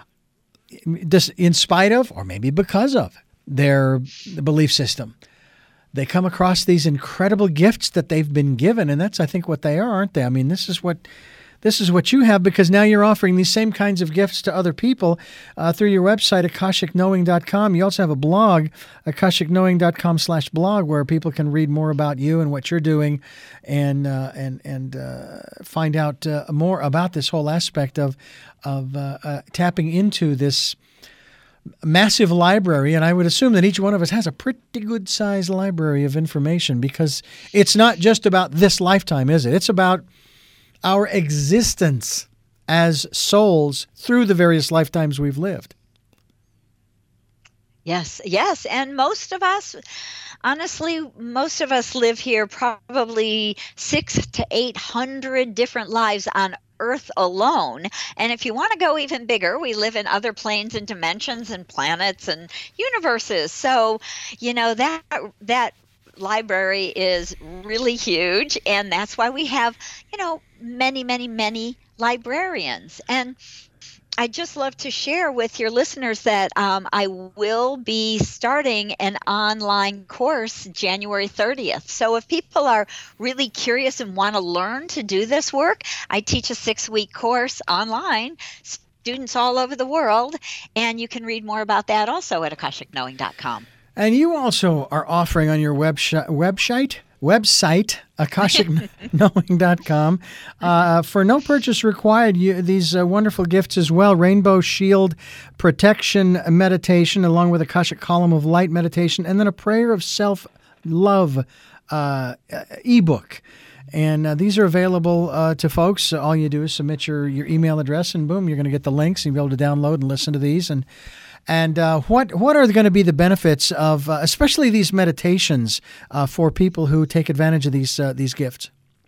just in spite of, or maybe because of, their belief system, they come across these incredible gifts that they've been given. And that's, I think, what they are, aren't they? I mean, this is what... This is what you have, because now you're offering these same kinds of gifts to other people uh, through your website, akashic knowing dot com. You also have a blog, akashic knowing dot com slash blog, where people can read more about you and what you're doing, and uh, and and uh, find out uh, more about this whole aspect of of uh, uh, tapping into this massive library. And I would assume that each one of us has a pretty good sized library of information, because it's not just about this lifetime, is it? It's about our existence as souls through the various lifetimes we've lived. Yes, yes. And most of us, honestly, most of us live here probably six to eight hundred different lives on Earth alone. And if you want to go even bigger, we live in other planes and dimensions and planets and universes. So, you know, that that library is really huge, and that's why we have, you know, many, many, many librarians. And I'd just love to share with your listeners that um, I will be starting an online course January thirtieth. So if people are really curious and want to learn to do this work, I teach a six-week course online, students all over the world, and you can read more about that also at akashic knowing dot com. And you also are offering on your website, website, website, akashic knowing dot com. Uh, for no purchase required, you, these uh, wonderful gifts as well. Rainbow Shield Protection Meditation, along with Akashic Column of Light Meditation, and then a Prayer of Self-Love uh, ebook. And uh, these are available uh, to folks. All you do is submit your, your email address, and boom, you're going to get the links, and you'll be able to download and listen to these. And And uh, what what are going to be the benefits of, uh, especially these meditations, uh, for people who take advantage of these uh, these gifts?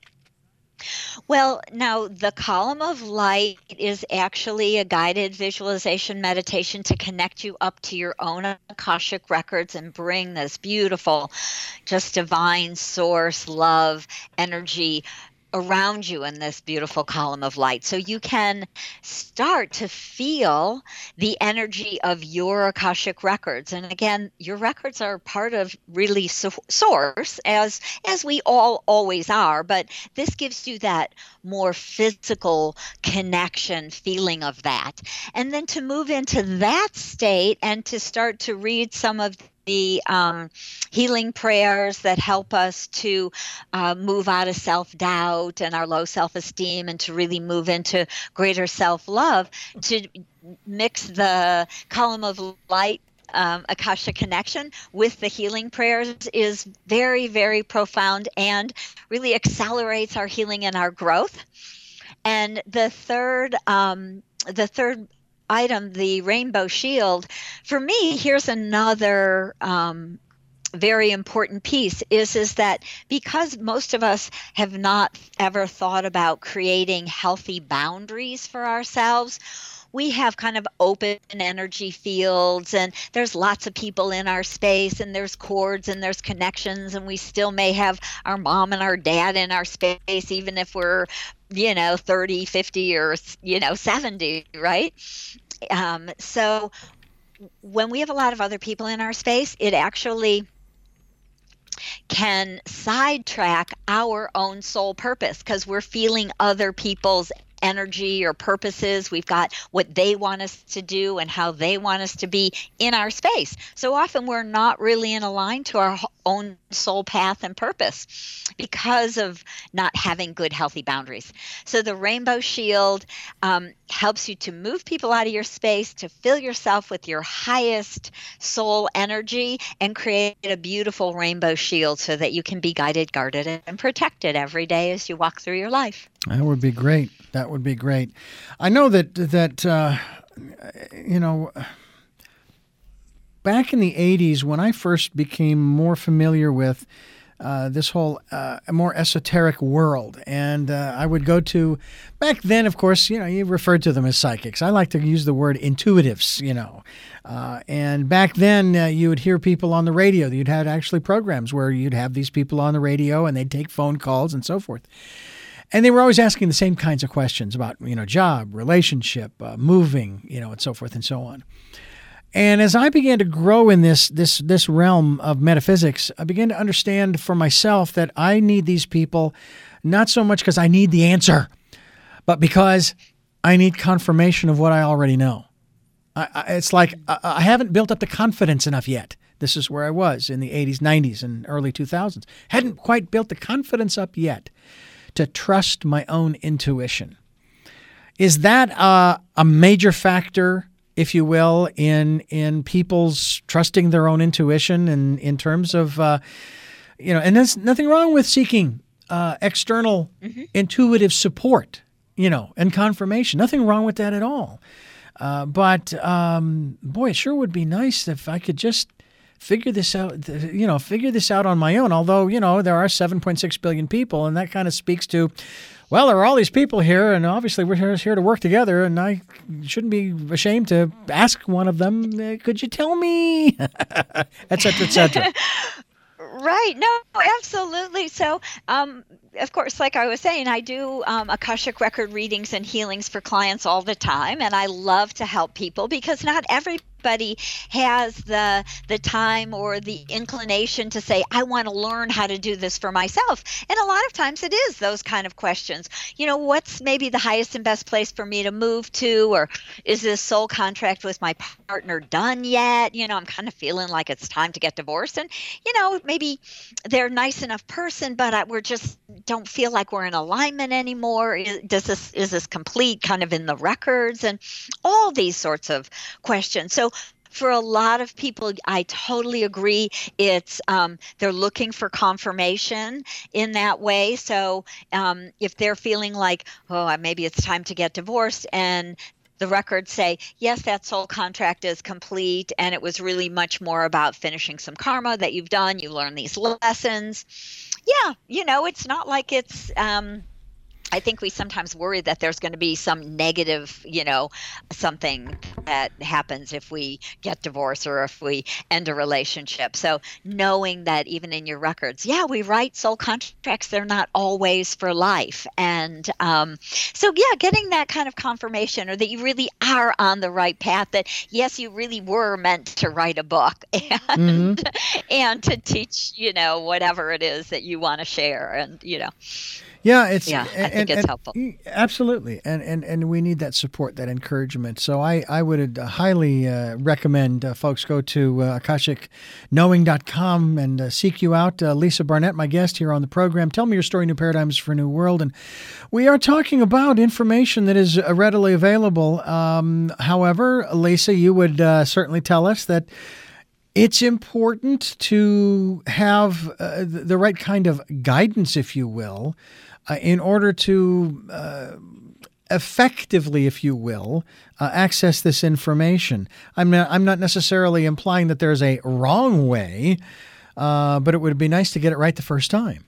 Well, now the column of light is actually a guided visualization meditation to connect you up to your own Akashic records and bring this beautiful, just divine source, love, energy around you in this beautiful column of light. So you can start to feel the energy of your Akashic records. And again, your records are part of really so- source, as as we all always are, but this gives you that more physical connection, feeling of that. And then to move into that state and to start to read some of the um, healing prayers that help us to uh, move out of self-doubt and our low self-esteem, and to really move into greater self-love, to mix the column of light um, Akasha connection with the healing prayers is very, very profound and really accelerates our healing and our growth. And the third, um, the third item, the Rainbow Shield, for me, here's another um, very important piece, is, is that because most of us have not ever thought about creating healthy boundaries for ourselves, we have kind of open energy fields, and there's lots of people in our space, and there's cords and there's connections, and we still may have our mom and our dad in our space, even if we're, you know, thirty, fifty, or, you know, seventy, right? Um, so when we have a lot of other people in our space, it actually can sidetrack our own soul purpose, because we're feeling other people's energy or purposes. We've got what they want us to do and how they want us to be in our space. So often we're not really in line to our own soul path and purpose because of not having good, healthy boundaries. So the Rainbow Shield um, helps you to move people out of your space, to fill yourself with your highest soul energy, and create a beautiful rainbow shield so that you can be guided, guarded, and protected every day as you walk through your life. That would be great. That would be great. I know that, that uh, you know, back in the eighties, when I first became more familiar with uh, this whole uh, more esoteric world, and uh, I would go to, back then, of course, you know, you referred to them as psychics. I like to use the word intuitives, you know. Uh, and back then, uh, you would hear people on the radio. You'd have actually programs where you'd have these people on the radio, and they'd take phone calls and so forth. And they were always asking the same kinds of questions about, you know, job, relationship, uh, moving, you know, and so forth and so on. And as I began to grow in this this this realm of metaphysics, I began to understand for myself that I need these people not so much because I need the answer, but because I need confirmation of what I already know. I, I, it's like I, I haven't built up the confidence enough yet. This is where I was in the eighties, nineties, and early two thousands. Hadn't quite built the confidence up yet to trust my own intuition. Is that uh, a major factor, if you will, in in people's trusting their own intuition, and in terms of, uh, you know, and there's nothing wrong with seeking uh, external mm-hmm. intuitive support, you know, and confirmation. Nothing wrong with that at all. Uh, but um, boy, it sure would be nice if I could just figure this out, you know, figure this out on my own. Although, you know, there are seven point six billion people, and that kind of speaks to, well, there are all these people here, and obviously we're here, here to work together, and I shouldn't be ashamed to ask one of them, could you tell me, et cetera, et cetera. Right. No, absolutely. So, um, of course, like I was saying, I do um, Akashic record readings and healings for clients all the time, and I love to help people because not everybody everybody has the the time or the inclination to say, I want to learn how to do this for myself. And a lot of times it is those kind of questions. You know, what's maybe the highest and best place for me to move to? Or is this soul contract with my partner done yet? You know, I'm kind of feeling like it's time to get divorced. And, you know, maybe they're a nice enough person, but I, we're just don't feel like we're in alignment anymore. Is, does this, is this complete kind of in the records? And all these sorts of questions. So for a lot of people, I totally agree. It's um, they're looking for confirmation in that way. So um, if they're feeling like, oh, maybe it's time to get divorced, and the records say, yes, that soul contract is complete, and it was really much more about finishing some karma that you've done. You learn these lessons. Yeah, you know, it's not like it's um, – I think we sometimes worry that there's going to be some negative, you know, something that happens if we get divorced or if we end a relationship. So knowing that even in your records, yeah, we write soul contracts, they're not always for life. And um, so, yeah, getting that kind of confirmation, or that you really are on the right path, that, yes, you really were meant to write a book and, mm-hmm. and to teach, you know, whatever it is that you want to share. And, you know. Yeah, it's yeah, I and, think it's and, helpful. Absolutely, and, and and we need that support, that encouragement. So I I would highly uh, recommend uh, folks go to uh, akashic knowing dot com and uh, seek you out. Uh, Lisa Barnett, my guest here on the program. Tell me your story, New Paradigms for a New World, and we are talking about information that is readily available. Um, however, Lisa, you would uh, certainly tell us that it's important to have uh, the right kind of guidance, if you will, uh, in order to uh, effectively, if you will, uh, access this information. I'm not, I'm not necessarily implying that there's a wrong way, uh, but it would be nice to get it right the first time.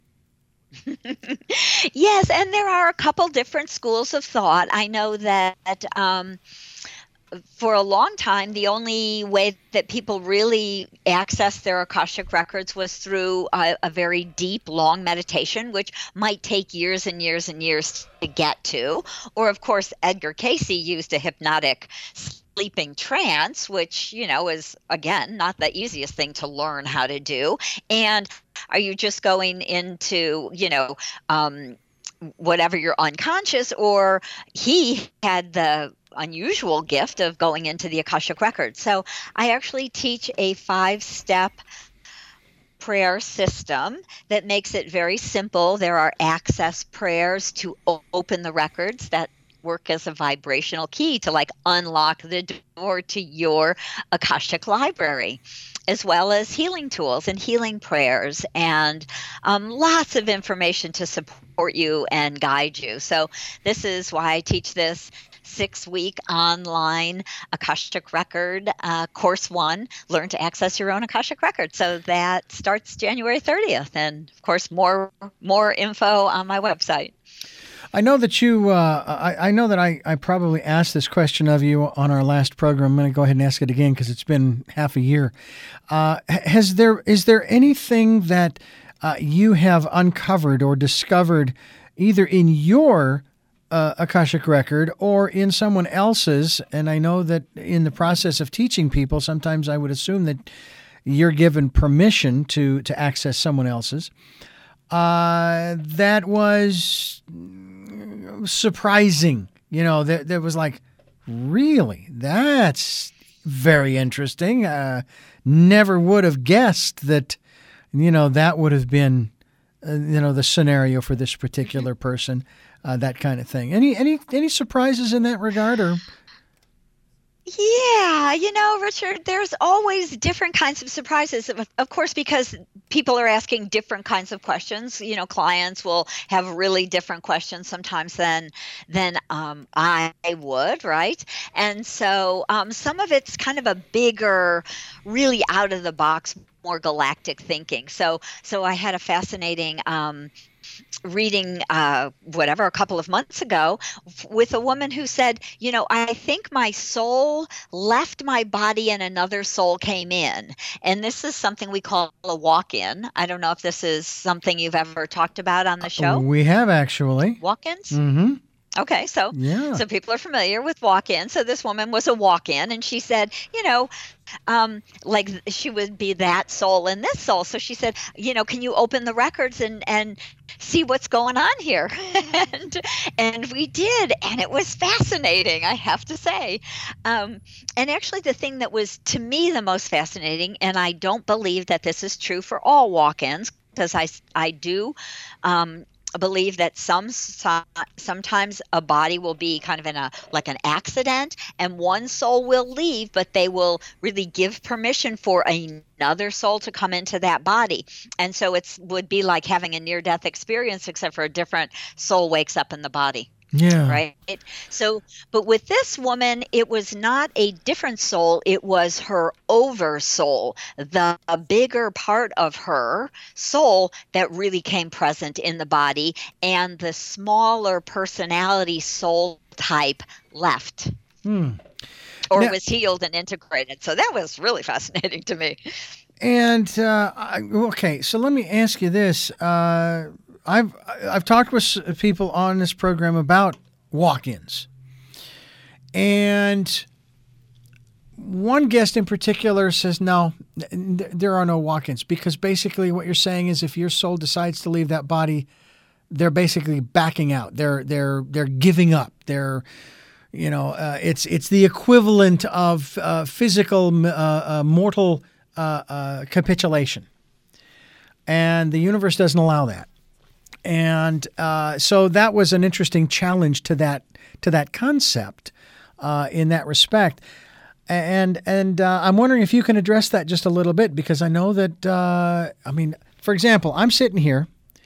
Yes, and there are a couple different schools of thought. I know that um, for a long time, the only way that people really accessed their Akashic records was through a, a very deep, long meditation, which might take years and years and years to get to. Or, of course, Edgar Cayce used a hypnotic sleeping trance, which, you know, is, again, not the easiest thing to learn how to do. And are you just going into, you know, um, whatever you're unconscious, or he had the unusual gift of going into the Akashic records. So I actually teach a five-step prayer system that makes it very simple. There are access prayers to o- open the records that work as a vibrational key to like unlock the door to your Akashic library, as well as healing tools and healing prayers, and um, lots of information to support you and guide you. So this is why I teach this six-week online Akashic Record uh, Course One, Learn to Access Your Own Akashic Record. So that starts January thirtieth, and of course, more more info on my website. I know that you, uh, I, I know that I, I probably asked this question of you on our last program. I'm going to go ahead and ask it again because it's been half a year. Uh, has there, is there anything that uh, you have uncovered or discovered either in your uh, Akashic record or in someone else's? And I know that in the process of teaching people, sometimes I would assume that you're given permission to, to access someone else's. Uh, that was surprising. You know, that there was like, really? That's very interesting. Uh, never would have guessed that, you know, that would have been, uh, you know, the scenario for this particular person, uh, that kind of thing. Any, any, any surprises in that regard, or? Yeah, you know, Richard, there's always different kinds of surprises, of, of course, because people are asking different kinds of questions. You know, clients will have really different questions sometimes than than um, I would, right? And so um, some of it's kind of a bigger, really out of the box, more galactic thinking. So, so I had a fascinating um, reading, uh, whatever, a couple of months ago with a woman who said, you know, I think my soul left my body and another soul came in. And this is something we call a walk-in. I don't know if this is something you've ever talked about on the show. We have, actually. Walk-ins? Mm-hmm. Okay, so Yeah. so people are familiar with walk-in. So this woman was a walk-in, and she said, you know, um, like she would be that soul and this soul. So she said, you know, can you open the records and and see what's going on here? and and we did, and it was fascinating, I have to say. Um, and actually, the thing that was to me the most fascinating, and I don't believe that this is true for all walk-ins, because I I do. Um, believe that some so- sometimes a body will be kind of in a like an accident, and one soul will leave, but they will really give permission for another soul to come into that body. And so it's would be like having a near death experience, except for a different soul wakes up in the body. Yeah. Right. So, but with this woman, it was not a different soul. It was her over soul, the bigger part of her soul that really came present in the body, and the smaller personality soul type left. Hmm. Or Now- was healed and integrated. So that was really fascinating to me. And uh, I, okay, so let me ask you this: uh, I've I've talked with s- people on this program about walk-ins, and one guest in particular says no, th- there are no walk-ins, because basically what you're saying is if your soul decides to leave that body, they're basically backing out. They're they're they're giving up. They're you know uh, it's it's the equivalent of uh, physical uh, uh, mortal uh, uh, capitulation, and the universe doesn't allow that. And uh, so that was an interesting challenge to that to that concept uh, in that respect. And and uh, I'm wondering if you can address that just a little bit, because I know that uh, I mean, for example, I'm sitting here,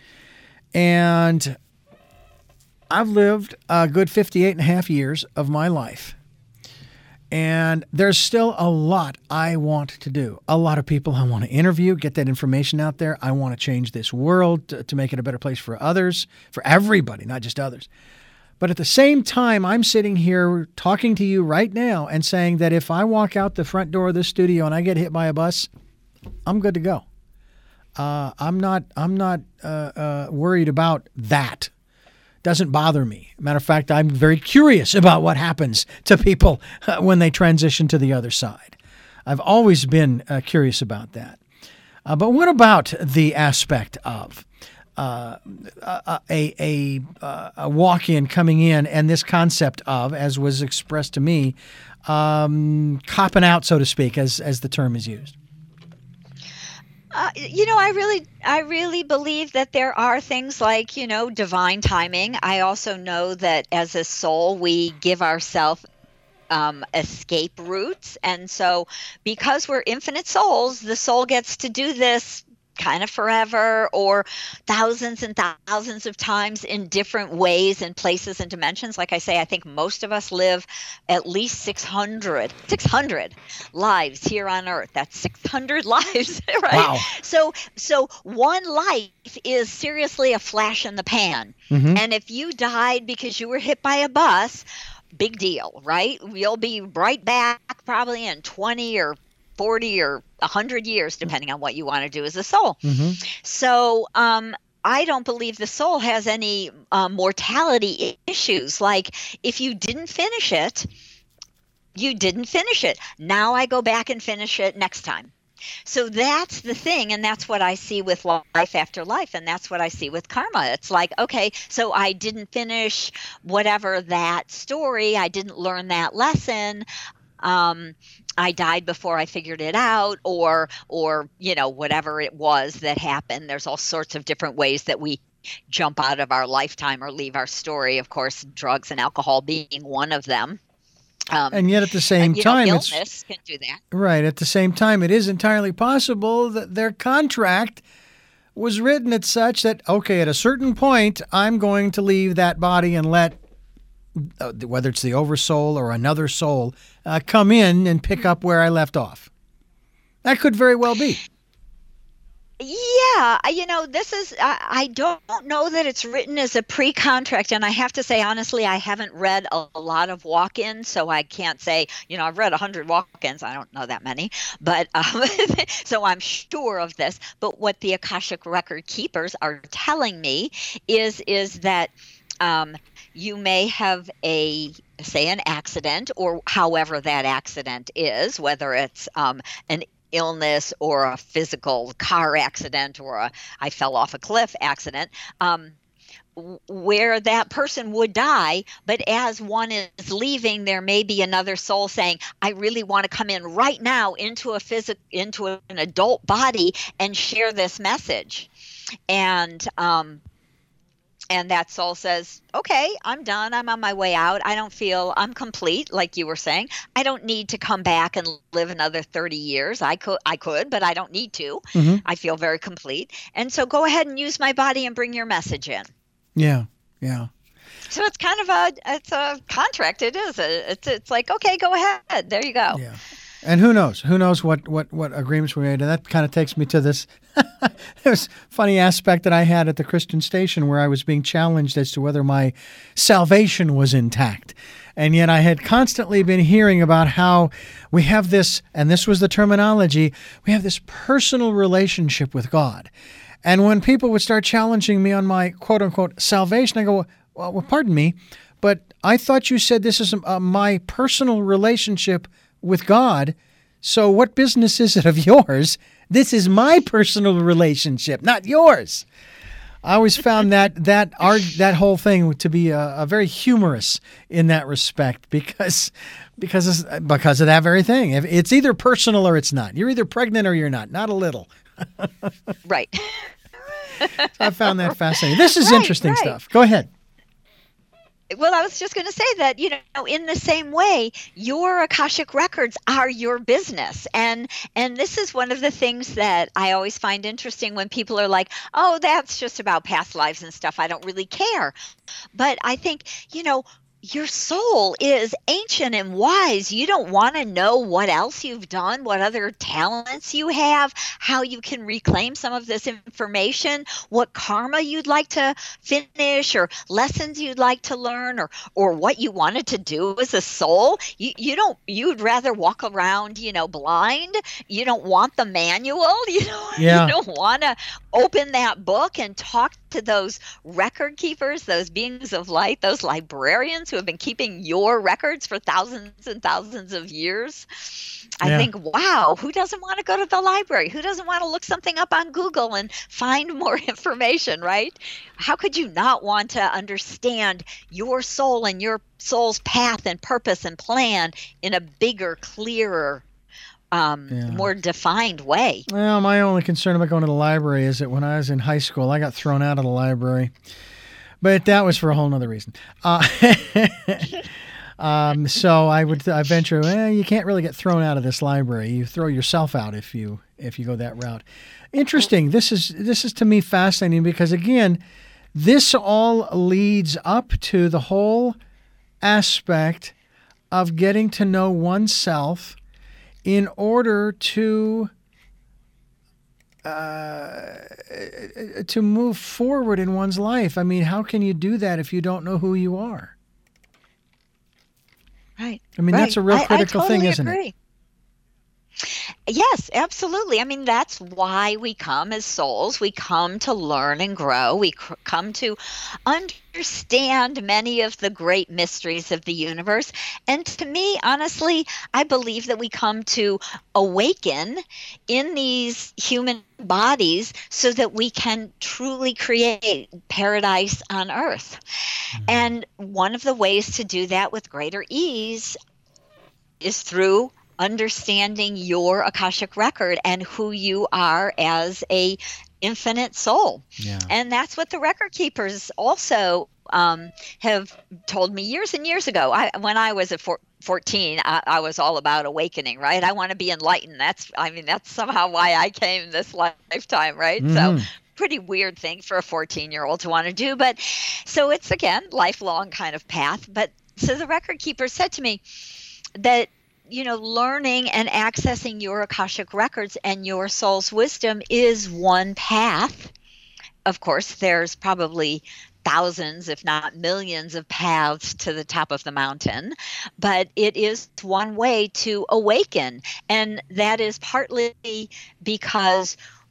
and I've lived a good fifty-eight and a half years of my life. And there's still a lot I want to do. A lot of people I want to interview, get that information out there. I want to change this world to, to make it a better place for others, for everybody, not just others. But at the same time, I'm sitting here talking to you right now and saying that if I walk out the front door of this studio and I get hit by a bus, I'm good to go. Uh, I'm not. I'm not uh, uh, worried about that. Doesn't bother me. Matter of fact, I'm very curious about what happens to people uh, when they transition to the other side. I've always been uh, curious about that. Uh, but what about the aspect of uh, a, a, a, a walk-in coming in, and this concept of, as was expressed to me, um, copping out, so to speak, as as the term is used? Uh, you know, I really, I really believe that there are things like, you know, divine timing. I also know that as a soul, we give ourselves um, escape routes. And so because we're infinite souls, the soul gets to do this kind of forever, or thousands and thousands of times in different ways and places and dimensions. Like I say, I think most of us live at least six hundred, six hundred lives here on Earth. That's six hundred lives, right? Wow. So, so one life is seriously a flash in the pan. Mm-hmm. And if you died because you were hit by a bus, big deal, right? You'll be right back probably in twenty or forty or one hundred years, depending on what you want to do as a soul. Mm-hmm. So um, I don't believe the soul has any uh, mortality issues. Like if you didn't finish it, you didn't finish it. Now I go back and finish it next time. So that's the thing, and that's what I see with life after life, and that's what I see with karma. It's like, okay, so I didn't finish whatever that story, I didn't learn that lesson, um, I died before I figured it out, or, or you know, whatever it was that happened. There's all sorts of different ways that we jump out of our lifetime or leave our story. Of course, drugs and alcohol being one of them. Um, And yet at the same you time, know, it's illness can do that. right. At the same time, it is entirely possible that their contract was written at such that, okay, at a certain point, I'm going to leave that body and let, uh, whether it's the oversoul or another soul, uh, come in and pick up where I left off. That could very well be. Yeah, I- you know, this is, I, I don't know that it's written as a pre-contract. And I have to say, honestly, I haven't read a, a lot of walk-ins, so I can't say, you know, I've read one hundred walk-ins. I don't know that many, but um, so I'm sure of this. But what the Akashic record keepers are telling me is, is that um, you may have a, say, an accident, or however that accident is, whether it's um, an illness or a physical car accident or a I fell off a cliff accident. Um, where that person would die, but as one is leaving, there may be another soul saying, I really want to come in right now into a physical, into an adult body and share this message. And, um, and that soul says, okay, I'm done. I'm on my way out. I don't feel I'm complete. Like you were saying, I don't need to come back and live another thirty years. I could, I could, but I don't need to. Mm-hmm. I feel very complete. And so go ahead and use my body and bring your message in. Yeah, yeah. So it's kind of a it's a contract. It is. A, it's it's like, okay, go ahead. There you go. Yeah. And who knows? Who knows what, what, what agreements were made? And that kind of takes me to this it was funny aspect that I had at the Christian station where I was being challenged as to whether my salvation was intact. And yet I had constantly been hearing about how we have this, and this was the terminology, we have this personal relationship with God. And when people would start challenging me on my quote-unquote salvation, I go, well, well pardon me, but I thought you said this is uh, my personal relationship with God, so what business is it of yours? This is my personal relationship, not yours. I always found that that our, that whole thing to be a, a very humorous in that respect because because because of that very thing. If it's either personal or it's not. You're either pregnant or you're not. Not a little. Right. So I found that fascinating. This is right, interesting right. stuff. Go ahead. Well, I was just going to say that, you know, in the same way, your Akashic records are your business. And and this is one of the things that I always find interesting when people are like, oh, that's just about past lives and stuff. I don't really care. But I think, you know, your soul is ancient and wise. You don't want to know what else you've done, what other talents you have, how you can reclaim some of this information, what karma you'd like to finish or lessons you'd like to learn or or what you wanted to do as a soul. You you don't you'd rather walk around, you know, blind. You don't want the manual, you know. Yeah. You don't want to open that book and talk to those record keepers, those beings of light, those librarians who have been keeping your records for thousands and thousands of years. I yeah. think, wow, who doesn't want to go to the library? Who doesn't want to look something up on Google and find more information, right? How could you not want to understand your soul and your soul's path and purpose and plan in a bigger, clearer, Um, yeah. more defined way? Well, my only concern about going to the library is that when I was in high school, I got thrown out of the library. But that was for a whole nother reason. Uh, um, so I would I venture, well, you can't really get thrown out of this library. You throw yourself out if you if you go that route. Interesting. This is this is to me fascinating because, again, this all leads up to the whole aspect of getting to know oneself in order to uh, to move forward in one's life. I mean, how can you do that if you don't know who you are? Right. I mean, right. that's a real critical I, I totally thing, isn't agree. it? Yes, absolutely. I mean, that's why we come as souls. We come to learn and grow. We c- come to understand many of the great mysteries of the universe. And to me, honestly, I believe that we come to awaken in these human bodies so that we can truly create paradise on earth. Mm-hmm. And one of the ways to do that with greater ease is through understanding your Akashic record and who you are as a infinite soul. Yeah. And that's what the record keepers also um, have told me years and years ago. I, when I was a four, fourteen, I, I was all about awakening, right? I want to be enlightened. That's, I mean, that's somehow why I came this lifetime, right? Mm-hmm. So pretty weird thing for a fourteen-year-old to want to do. But so it's, again, lifelong kind of path. But so the record keeper said to me that, you know, learning and accessing your Akashic records and your soul's wisdom is one path. Of course, there's probably thousands, if not millions, of paths to the top of the mountain, but it is one way to awaken. And that is partly because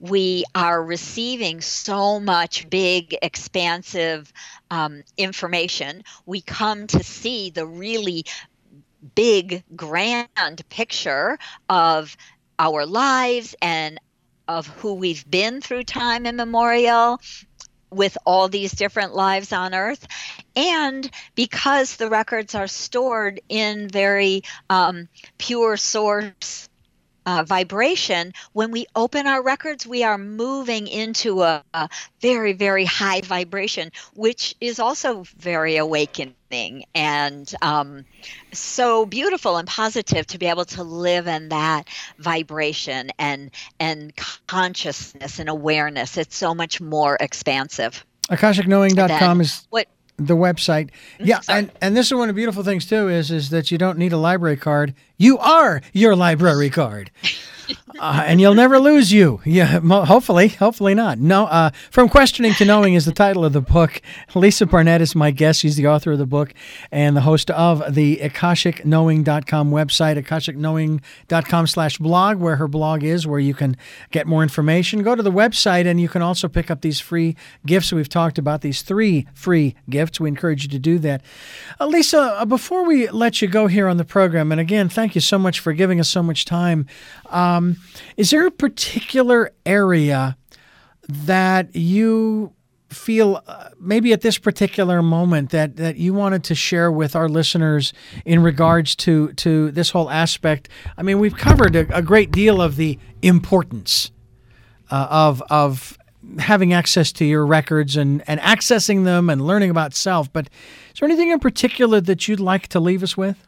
we are receiving so much big, expansive um, information, we come to see the really big, grand picture of our lives and of who we've been through time immemorial, with all these different lives on Earth. And because the records are stored in very um, pure source uh, vibration, when we open our records, we are moving into a, a very, very high vibration, which is also very awakening and um, so beautiful and positive to be able to live in that vibration and and consciousness and awareness. It's so much more expansive. Akashic Knowing dot com is what the website. Yeah, Sorry. and, and this is one of the beautiful things too is is that you don't need a library card. You are your library card. Uh, and you'll never lose you. Yeah, mo- hopefully, hopefully not. No, uh, From Questioning to Knowing is the title of the book. Lisa Barnett is my guest. She's the author of the book and the host of the Akashic Knowing dot com website, Akashic Knowing dot com slash blog, where her blog is, where you can get more information. Go to the website, and you can also pick up these free gifts we've talked about, these three free gifts. We encourage you to do that. Uh, Lisa, uh, before we let you go here on the program, and again, thank you so much for giving us so much time. Um, is there a particular area that you feel uh, maybe at this particular moment that, that you wanted to share with our listeners in regards to, to this whole aspect? I mean, we've covered a, a great deal of the importance uh, of of having access to your records and, and accessing them and learning about self. But is there anything in particular that you'd like to leave us with?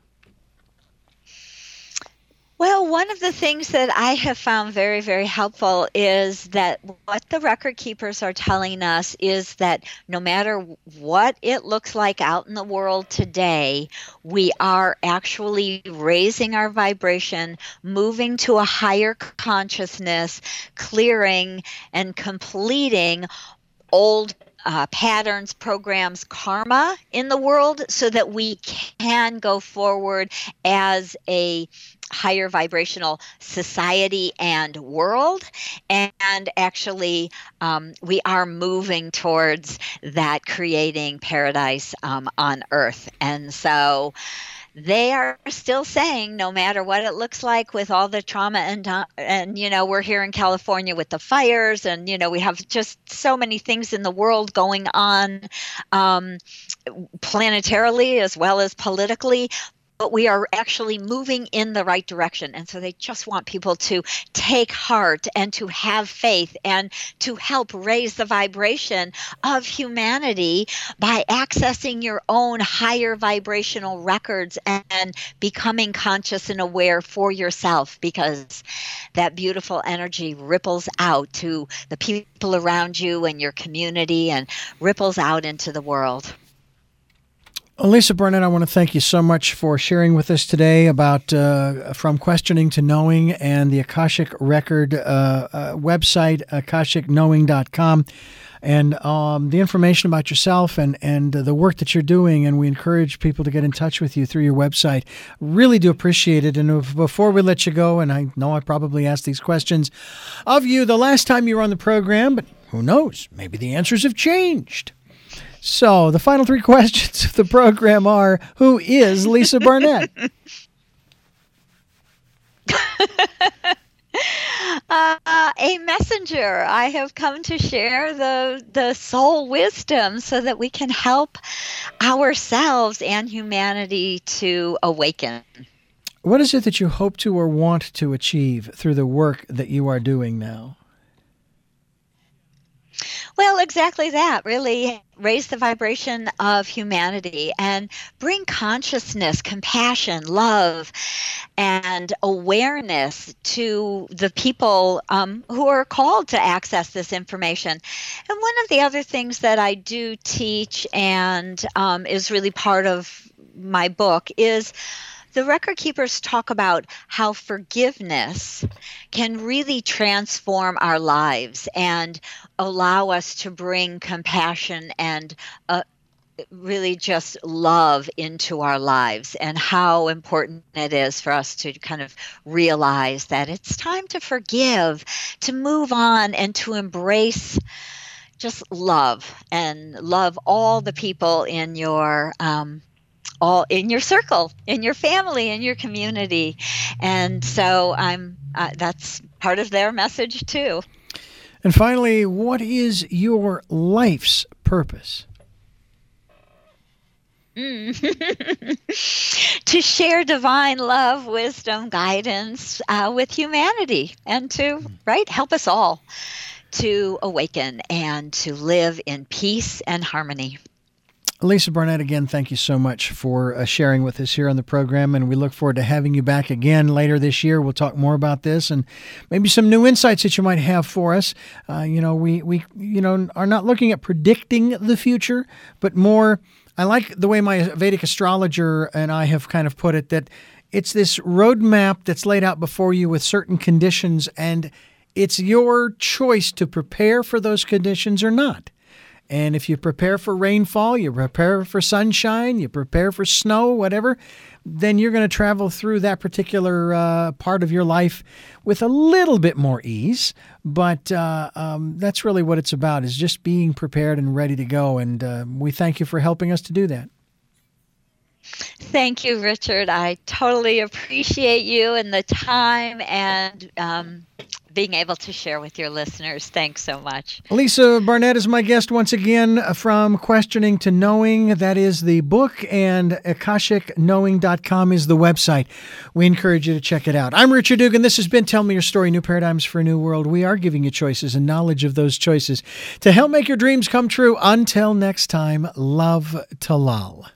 Well, one of the things that I have found very, very helpful is that what the record keepers are telling us is that no matter what it looks like out in the world today, we are actually raising our vibration, moving to a higher consciousness, clearing and completing old Uh, patterns, programs, karma in the world so that we can go forward as a higher vibrational society and world. And actually, um, we are moving towards that creating paradise um, on Earth. And so they are still saying no matter what it looks like with all the trauma and, uh, and you know, we're here in California with the fires and, you know, we have just so many things in the world going on um, planetarily as well as politically. But we are actually moving in the right direction. And so they just want people to take heart and to have faith and to help raise the vibration of humanity by accessing your own higher vibrational records and becoming conscious and aware for yourself, because that beautiful energy ripples out to the people around you and your community and ripples out into the world. Lisa Barnett, I want to thank you so much for sharing with us today about uh, From Questioning to Knowing and the Akashic Record uh, uh, website, Akashic Knowing dot com, and um, the information about yourself and, and the work that you're doing. And we encourage people to get in touch with you through your website. Really do appreciate it. And if, before we let you go, and I know I probably asked these questions of you the last time you were on the program, but who knows? Maybe the answers have changed. So the final three questions of the program are, who is Lisa Barnett? uh, a messenger. I have come to share the, the soul wisdom so that we can help ourselves and humanity to awaken. What is it that you hope to or want to achieve through the work that you are doing now? Well, exactly that. Really raise the vibration of humanity and bring consciousness, compassion, love, and awareness to the people um, who are called to access this information. And one of the other things that I do teach and um, is really part of my book is the record keepers talk about how forgiveness can really transform our lives and allow us to bring compassion and uh, really just love into our lives, and how important it is for us to kind of realize that it's time to forgive, to move on, and to embrace just love, and love all the people in your um, all in your circle, in your family, in your community. And so I'm uh, that's part of their message too. And finally, what is your life's purpose? Mm. To share divine love, wisdom, guidance uh, with humanity, and to, right, help us all to awaken and to live in peace and harmony. Lisa Barnett, again, thank you so much for uh, sharing with us here on the program, and we look forward to having you back again later this year. We'll talk more about this and maybe some new insights that you might have for us. Uh, you know, we, we you know are not looking at predicting the future, but more, I like the way my Vedic astrologer and I have kind of put it, that it's this roadmap that's laid out before you with certain conditions, and it's your choice to prepare for those conditions or not. And if you prepare for rainfall, you prepare for sunshine, you prepare for snow, whatever, then you're going to travel through that particular uh, part of your life with a little bit more ease. But uh, um, that's really what it's about, is just being prepared and ready to go. And uh, we thank you for helping us to do that. Thank you, Richard. I totally appreciate you and the time, and um, being able to share with your listeners. Thanks so much. Lisa Barnett is my guest once again from Questioning to Knowing. That is the book, and akashic knowing dot com is the website. We encourage you to check it out. I'm Richard Dugan. This has been Tell Me Your Story, New Paradigms for a New World. We are giving you choices and knowledge of those choices to help make your dreams come true. Until next time, love Talal.